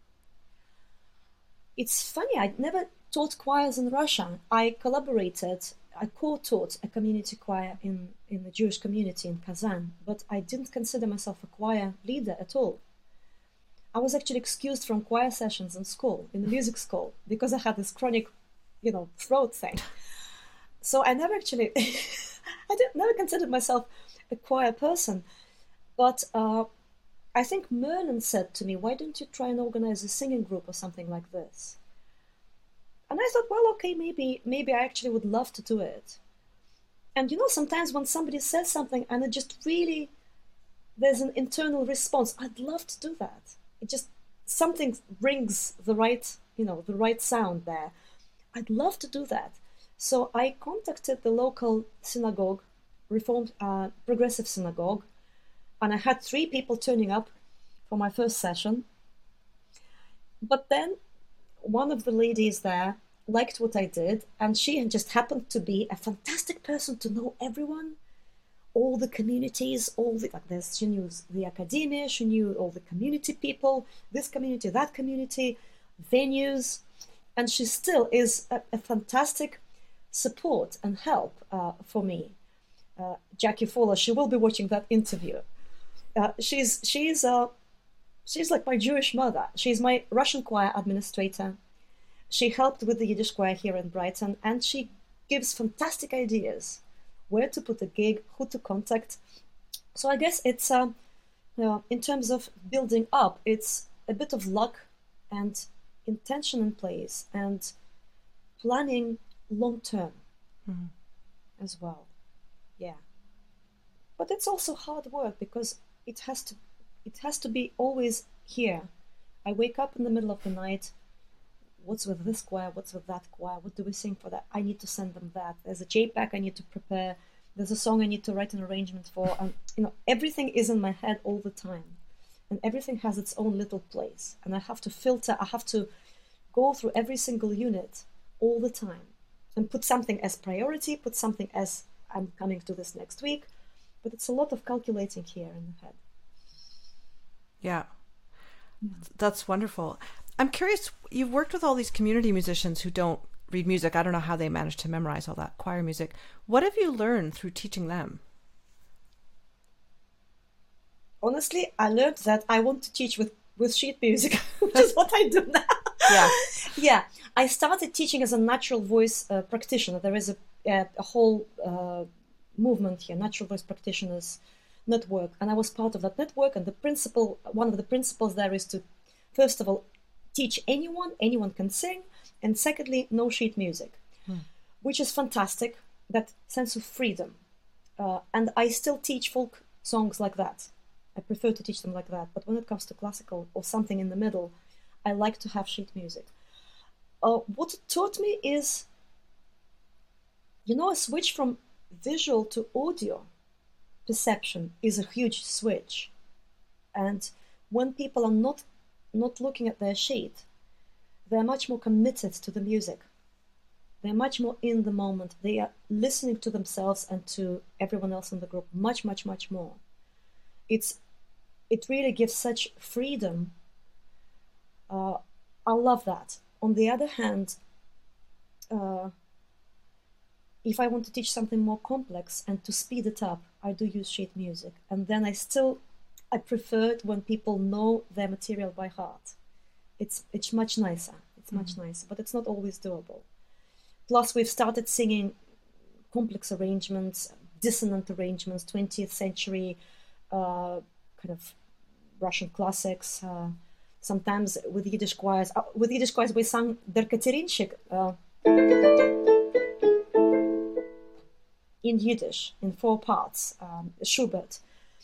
It's funny, I'd never taught choirs in Russia. I co-taught a community choir in the Jewish community in Kazan, but I didn't consider myself a choir leader at all. I was actually excused from choir sessions in school, in the music school, because I had this chronic, throat thing. So I never actually, never considered myself a choir person. But I think Merlin said to me, why don't you try and organize a singing group or something like this? And I thought, well, okay, maybe I actually would love to do it. And sometimes when somebody says something and it just really, there's an internal response, I'd love to do that. It just, something rings the right sound there. I'd love to do that. So I contacted the local synagogue, Reformed Progressive Synagogue, and I had 3 people turning up for my first session. But then one of the ladies there liked what I did, and she just happened to be a fantastic person to know everyone, all the communities, she knew the academia, she knew all the community people, this community, that community, venues, and she still is a fantastic support and help for me. Jackie Fowler, she will be watching that interview. She's like my Jewish mother. She's my Russian choir administrator. She helped with the Yiddish choir here in Brighton, and she gives fantastic ideas, where to put a gig, who to contact. So I guess it's, in terms of building up, it's a bit of luck and intention in place and planning long term as well. Yeah. But it's also hard work because it has to be always here. I wake up in the middle of the night. What's with this choir? What's with that choir? What do we sing for that? I need to send them that. There's a JPEG I need to prepare. There's a song I need to write an arrangement for. And, everything is in my head all the time. And everything has its own little place. And I have to filter. I have to go through every single unit all the time. And put something as priority, put something as I'm coming to this next week. But it's a lot of calculating here in the head. Yeah. That's wonderful. I'm curious, you've worked with all these community musicians who don't read music. I don't know how they manage to memorize all that choir music. What have you learned through teaching them? honestly, I learned that I want to teach with sheet music, which is what I do now. Yeah. Yeah. I started teaching as a natural voice practitioner. There is a whole movement here, natural voice practitioners network, and I was part of that network. And one of the principles there is to, first of all, teach anyone can sing, and secondly, no sheet music, which is fantastic. That sense of freedom, and I still teach folk songs like that. I prefer to teach them like that. But when it comes to classical or something in the middle, I like to have sheet music. What it taught me is, a switch from visual to audio perception is a huge switch. And when people are not looking at their sheet, they're much more committed to the music. They're much more in the moment. They are listening to themselves and to everyone else in the group much, much, much more. It really gives such freedom. I love that. On the other hand, if I want to teach something more complex and to speed it up, I do use sheet music. And then I prefer it when people know their material by heart. It's much nicer. It's much nicer, but it's not always doable. Plus, we've started singing complex arrangements, dissonant arrangements, 20th century kind of Russian classics. Sometimes with Yiddish choirs. With Yiddish choirs, we sang Der Katerinchik in Yiddish, in 4 parts, Schubert.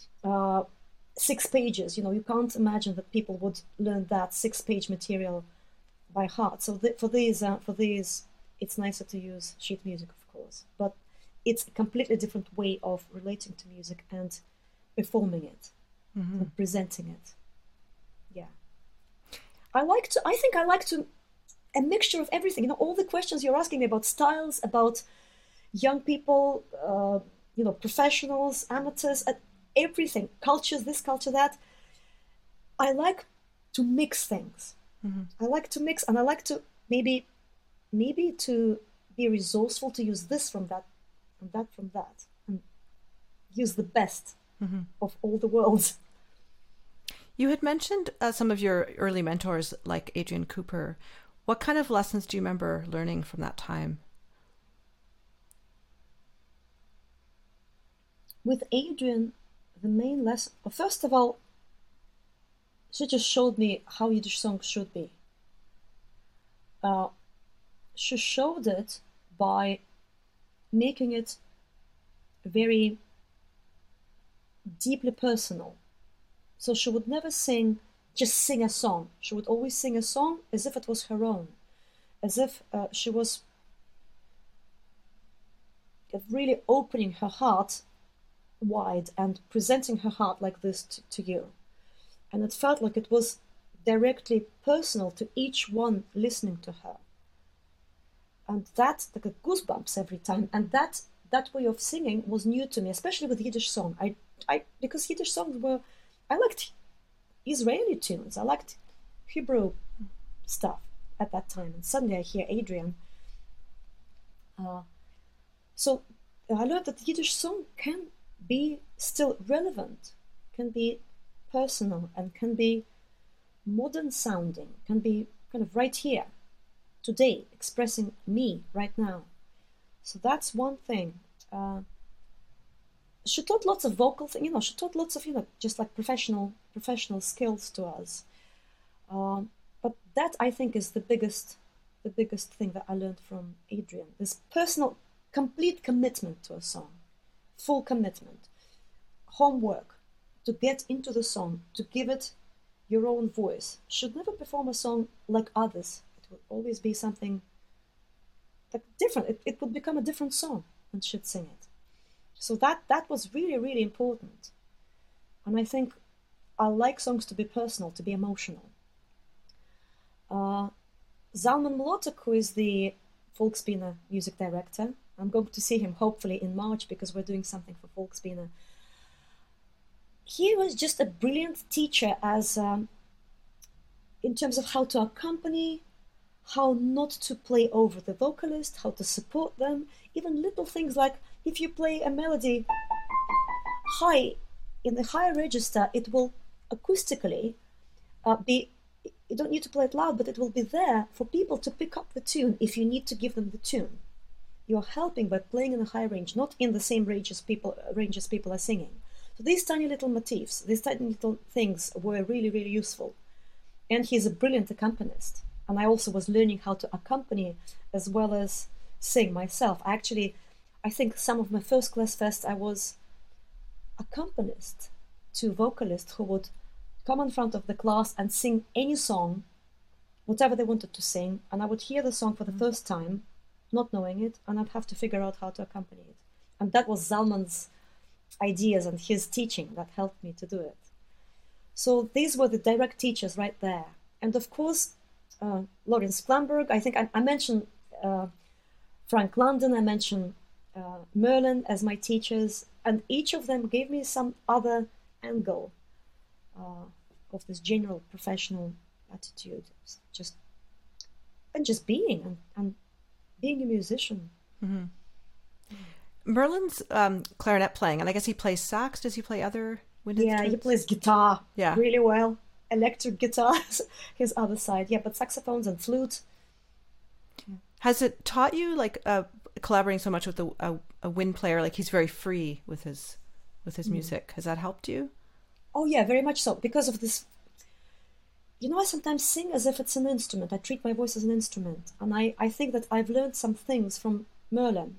6 pages, you can't imagine that people would learn that 6-page material by heart. So for these, it's nicer to use sheet music, of course, but it's a completely different way of relating to music and performing it, and presenting it. Yeah. I think I like to, a mixture of everything, all the questions you're asking me about styles, about young people, professionals, amateurs, everything, cultures, this culture, that. I like to mix things. I like to mix, and I like to maybe to be resourceful, to use this from that, and use the best of all the worlds. You had mentioned some of your early mentors, like Adrian Cooper. What kind of lessons do you remember learning from that time? With Adrian, the main lesson, first of all, she just showed me how Yiddish songs should be. She showed it by making it very deeply personal. So she would never just sing a song. She would always sing a song as if it was her own, as if she was really opening her heart wide and presenting her heart like this to you. And it felt like it was directly personal to each one listening to her. And that, like a goosebumps every time. And that way of singing was new to me, especially with Yiddish song. Because Yiddish songs I liked Israeli tunes. I liked Hebrew stuff at that time. And suddenly I hear Adrian. So I learned that Yiddish song can be still relevant, can be personal, and can be modern sounding, can be kind of right here, today, expressing me right now. So that's one thing. She taught lots of vocal things, she taught lots of, just like professional skills to us. But that, I think, is the biggest thing that I learned from Adrian. This personal, complete commitment to a song. Full commitment, homework, to get into the song, to give it your own voice. Should never perform a song like others. It would always be something like different. It would become a different song when she'd sing it. So that was really, really important. And I think I like songs to be personal, to be emotional. Zalman Mlotek, who is the Volksbühne music director, I'm going to see him hopefully in March because we're doing something for Volksbühne. He was just a brilliant teacher in terms of how to accompany, how not to play over the vocalist, how to support them, even little things like if you play a melody high in the higher register, it will acoustically be, you don't need to play it loud, but it will be there for people to pick up the tune if you need to give them the tune. You're helping by playing in a high range, not in the same range as people are singing. So these tiny little motifs, these tiny little things were really, really useful. And he's a brilliant accompanist. And I also was learning how to accompany as well as sing myself. I think some of my first class fests, I was accompanist to vocalists who would come in front of the class and sing any song, whatever they wanted to sing, and I would hear the song for the first time, not knowing it, and I'd have to figure out how to accompany it. And that was Zalman's ideas and his teaching that helped me to do it. So these were the direct teachers right there. And of course, Lawrence Klamberg, I think I mentioned Frank London, I mentioned Merlin as my teachers, and each of them gave me some other angle of this general professional attitude, just being and being a musician. Mm-hmm. Merlin's clarinet playing, and I guess he plays sax. Does he play other wind instruments? Yeah, he plays guitar really well. Electric guitar, his other side. Yeah, but saxophones and flute. Has it taught you, like, collaborating so much with a wind player? Like, he's very free with his music. Has that helped you? Oh yeah, very much so. Because of this, I sometimes sing as if it's an instrument. I treat my voice as an instrument, and I think that I've learned some things from Merlin.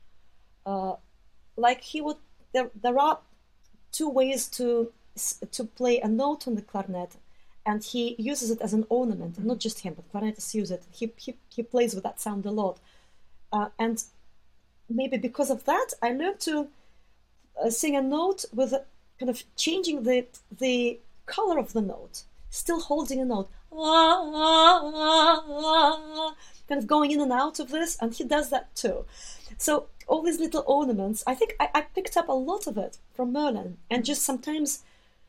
Like he would, there are two ways to play a note on the clarinet, and he uses it as an ornament. And not just him, but clarinetists use it. He plays with that sound a lot, and maybe because of that, I learned to sing a note with kind of changing the color of the note, still holding a note, kind of going in and out of this, and he does that too. So all these little ornaments, I think I picked up a lot of it from Merlin, and just sometimes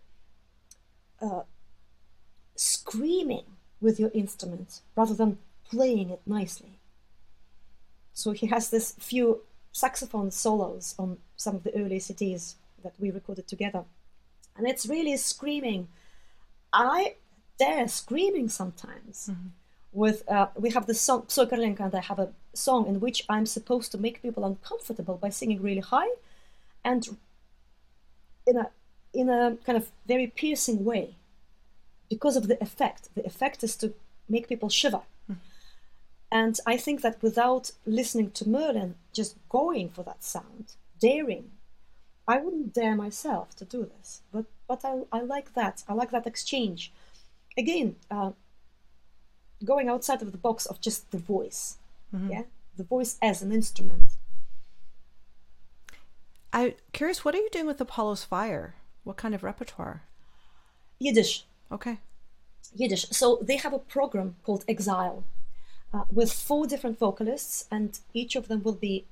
screaming with your instrument rather than playing it nicely. So he has this few saxophone solos on some of the early CDs that we recorded together, and it's really screaming. I dare screaming sometimes. Mm-hmm. With we have the song Psoy Karolinka, and I have a song in which I'm supposed to make people uncomfortable by singing really high and in a kind of very piercing way because of the effect. The effect is to make people shiver. Mm-hmm. And I think that without listening to Merlin, just going for that sound, daring, I wouldn't dare myself to do this. But I like that. I like that exchange. Again, going outside of the box of just the voice. Mm-hmm. Yeah, the voice as an instrument. I'm curious, what are you doing with Apollo's Fire? What kind of repertoire? Yiddish. Okay. Yiddish. So they have a program called Exile with 4 different vocalists, and each of them will be,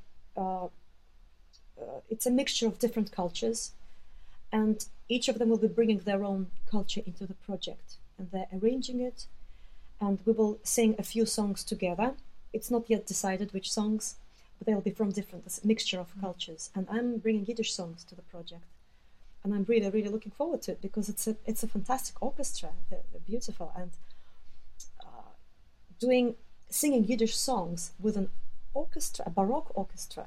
it's a mixture of different cultures, and each of them will be bringing their own culture into the project, and they're arranging it, and we will sing a few songs together. It's not yet decided which songs, but they'll be from different, a mixture of cultures. And I'm bringing Yiddish songs to the project, and I'm really, really looking forward to it because it's a fantastic orchestra. They're beautiful, and singing Yiddish songs with an orchestra, a Baroque orchestra,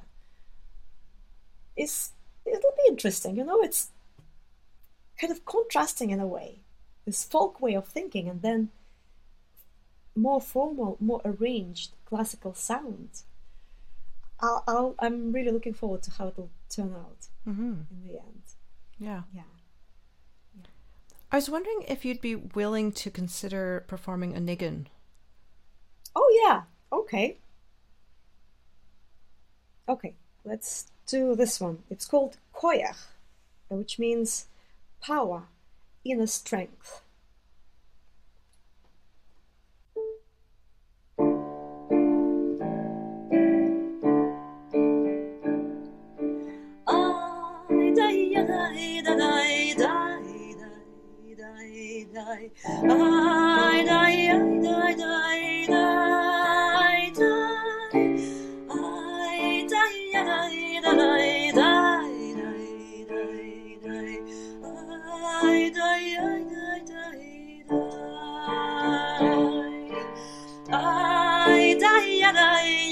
it'll be interesting. It's kind of contrasting in a way, this folk way of thinking, and then more formal, more arranged classical sound. I'm really looking forward to how it'll turn out in the end. Yeah. Yeah. I was wondering if you'd be willing to consider performing a nigun. Oh yeah. Okay, let's do this one. It's called koyach, which means power, inner strength.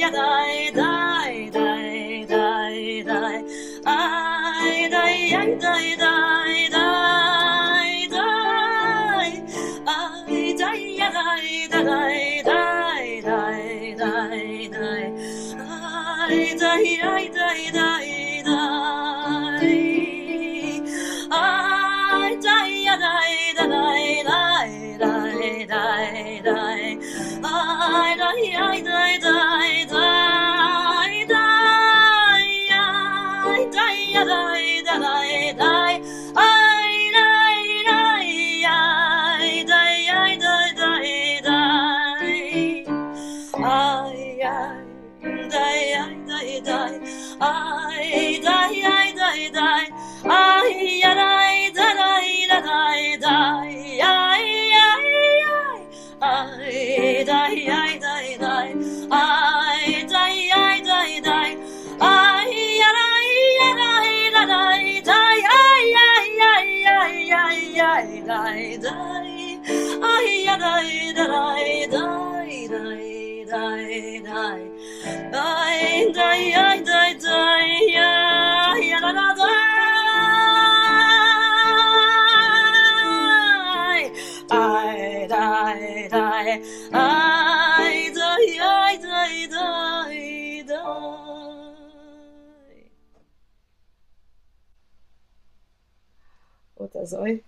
Zoe.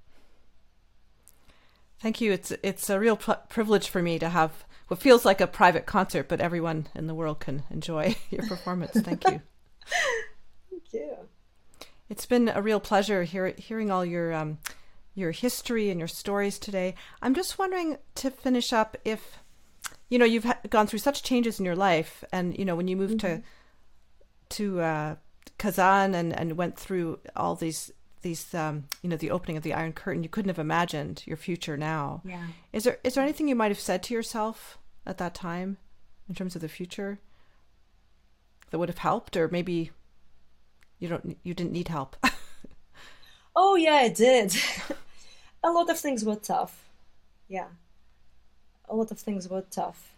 Thank you. It's a real privilege for me to have what feels like a private concert, but everyone in the world can enjoy your performance. Thank you. Thank you. It's been a real pleasure hearing all your history and your stories today. I'm just wondering, to finish up, if you've gone through such changes in your life, and when you moved to Kazan and went through all these the opening of the Iron Curtain, you couldn't have imagined your future now. Yeah. Is there anything you might have said to yourself at that time in terms of the future that would have helped, or maybe you didn't need help? Oh yeah, I did. A lot of things were tough. Yeah. A lot of things were tough.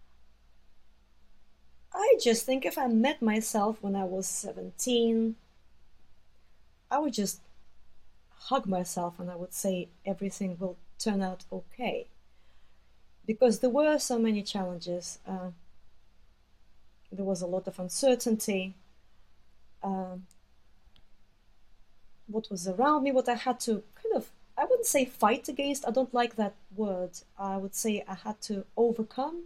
I just think if I met myself when I was 17, I would just hug myself and I would say everything will turn out okay. Because there were so many challenges. There was a lot of uncertainty. What was around me, what I had to I wouldn't say fight against, I don't like that word. I would say I had to overcome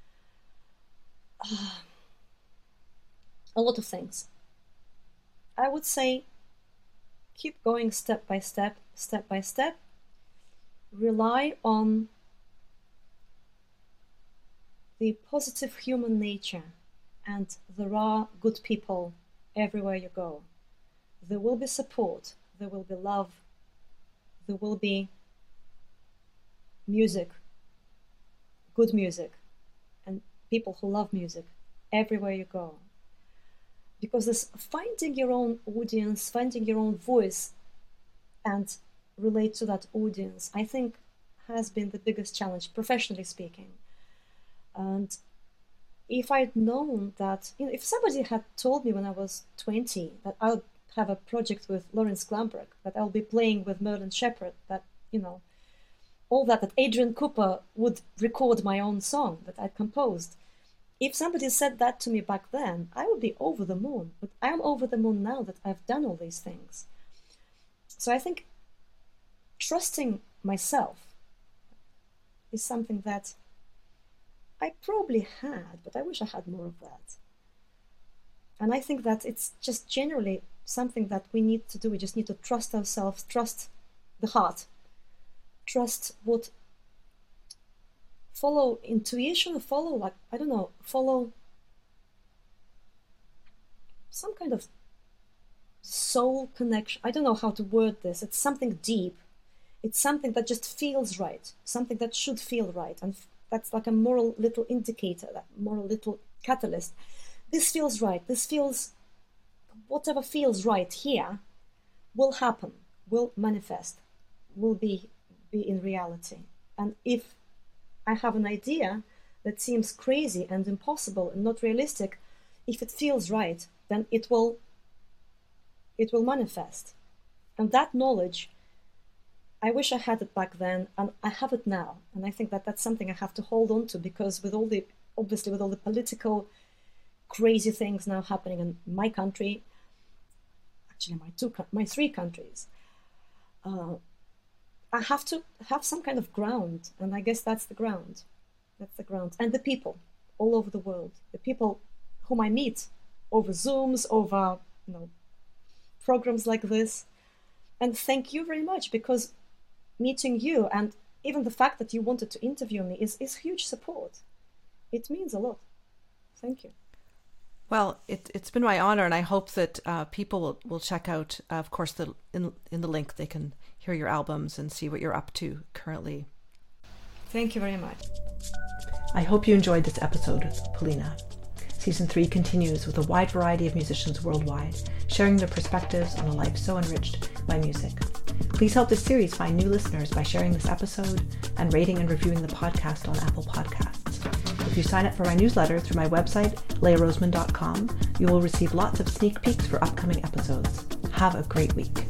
a lot of things. I would say keep going step by step, step by step. Rely on the positive human nature, and there are good people everywhere you go. There will be support, there will be love, there will be music, good music, and people who love music everywhere you go. Because this finding your own audience, finding your own voice, and relate to that audience, I think has been the biggest challenge, professionally speaking. And if I'd known that, if somebody had told me when I was 20 that I'll have a project with Lawrence Glamberg, that I'll be playing with Merlin Shepherd, that, all that Adrian Cooper would record my own song that I'd composed. If somebody said that to me back then, I would be over the moon. But I'm over the moon now that I've done all these things. So I think trusting myself is something that I probably had, but I wish I had more of that. And I think that it's just generally something that we need to do. We just need to trust ourselves, trust the heart, trust what, follow intuition, follow follow some kind of soul connection. I don't know how to word this. It's something deep. It's something that just feels right, something that should feel right. And that's like a moral little indicator, that moral little catalyst. This feels right. This feels, whatever feels right here will happen, will manifest, will be in reality. And if I have an idea that seems crazy and impossible and not realistic, if it feels right, then it will manifest. And that knowledge, I wish I had it back then, and I have it now. And I think that that's something I have to hold on to, because with all the political crazy things now happening in my country, actually my 3 countries, I have to have some kind of ground, and I guess that's the ground. That's the ground. And the people all over the world, the people whom I meet over Zooms, over programs like this. And thank you very much, because meeting you and even the fact that you wanted to interview me is huge support. It means a lot. Thank you. Well, it's been my honor, and I hope that people will check out, of course, in the link, they can hear your albums and see what you're up to currently. Thank you very much. I hope you enjoyed this episode with Polina. Season 3 continues with a wide variety of musicians worldwide, sharing their perspectives on a life so enriched by music. Please help this series find new listeners by sharing this episode and rating and reviewing the podcast on Apple Podcasts. If you sign up for my newsletter through my website, leahroseman.com, you will receive lots of sneak peeks for upcoming episodes. Have a great week.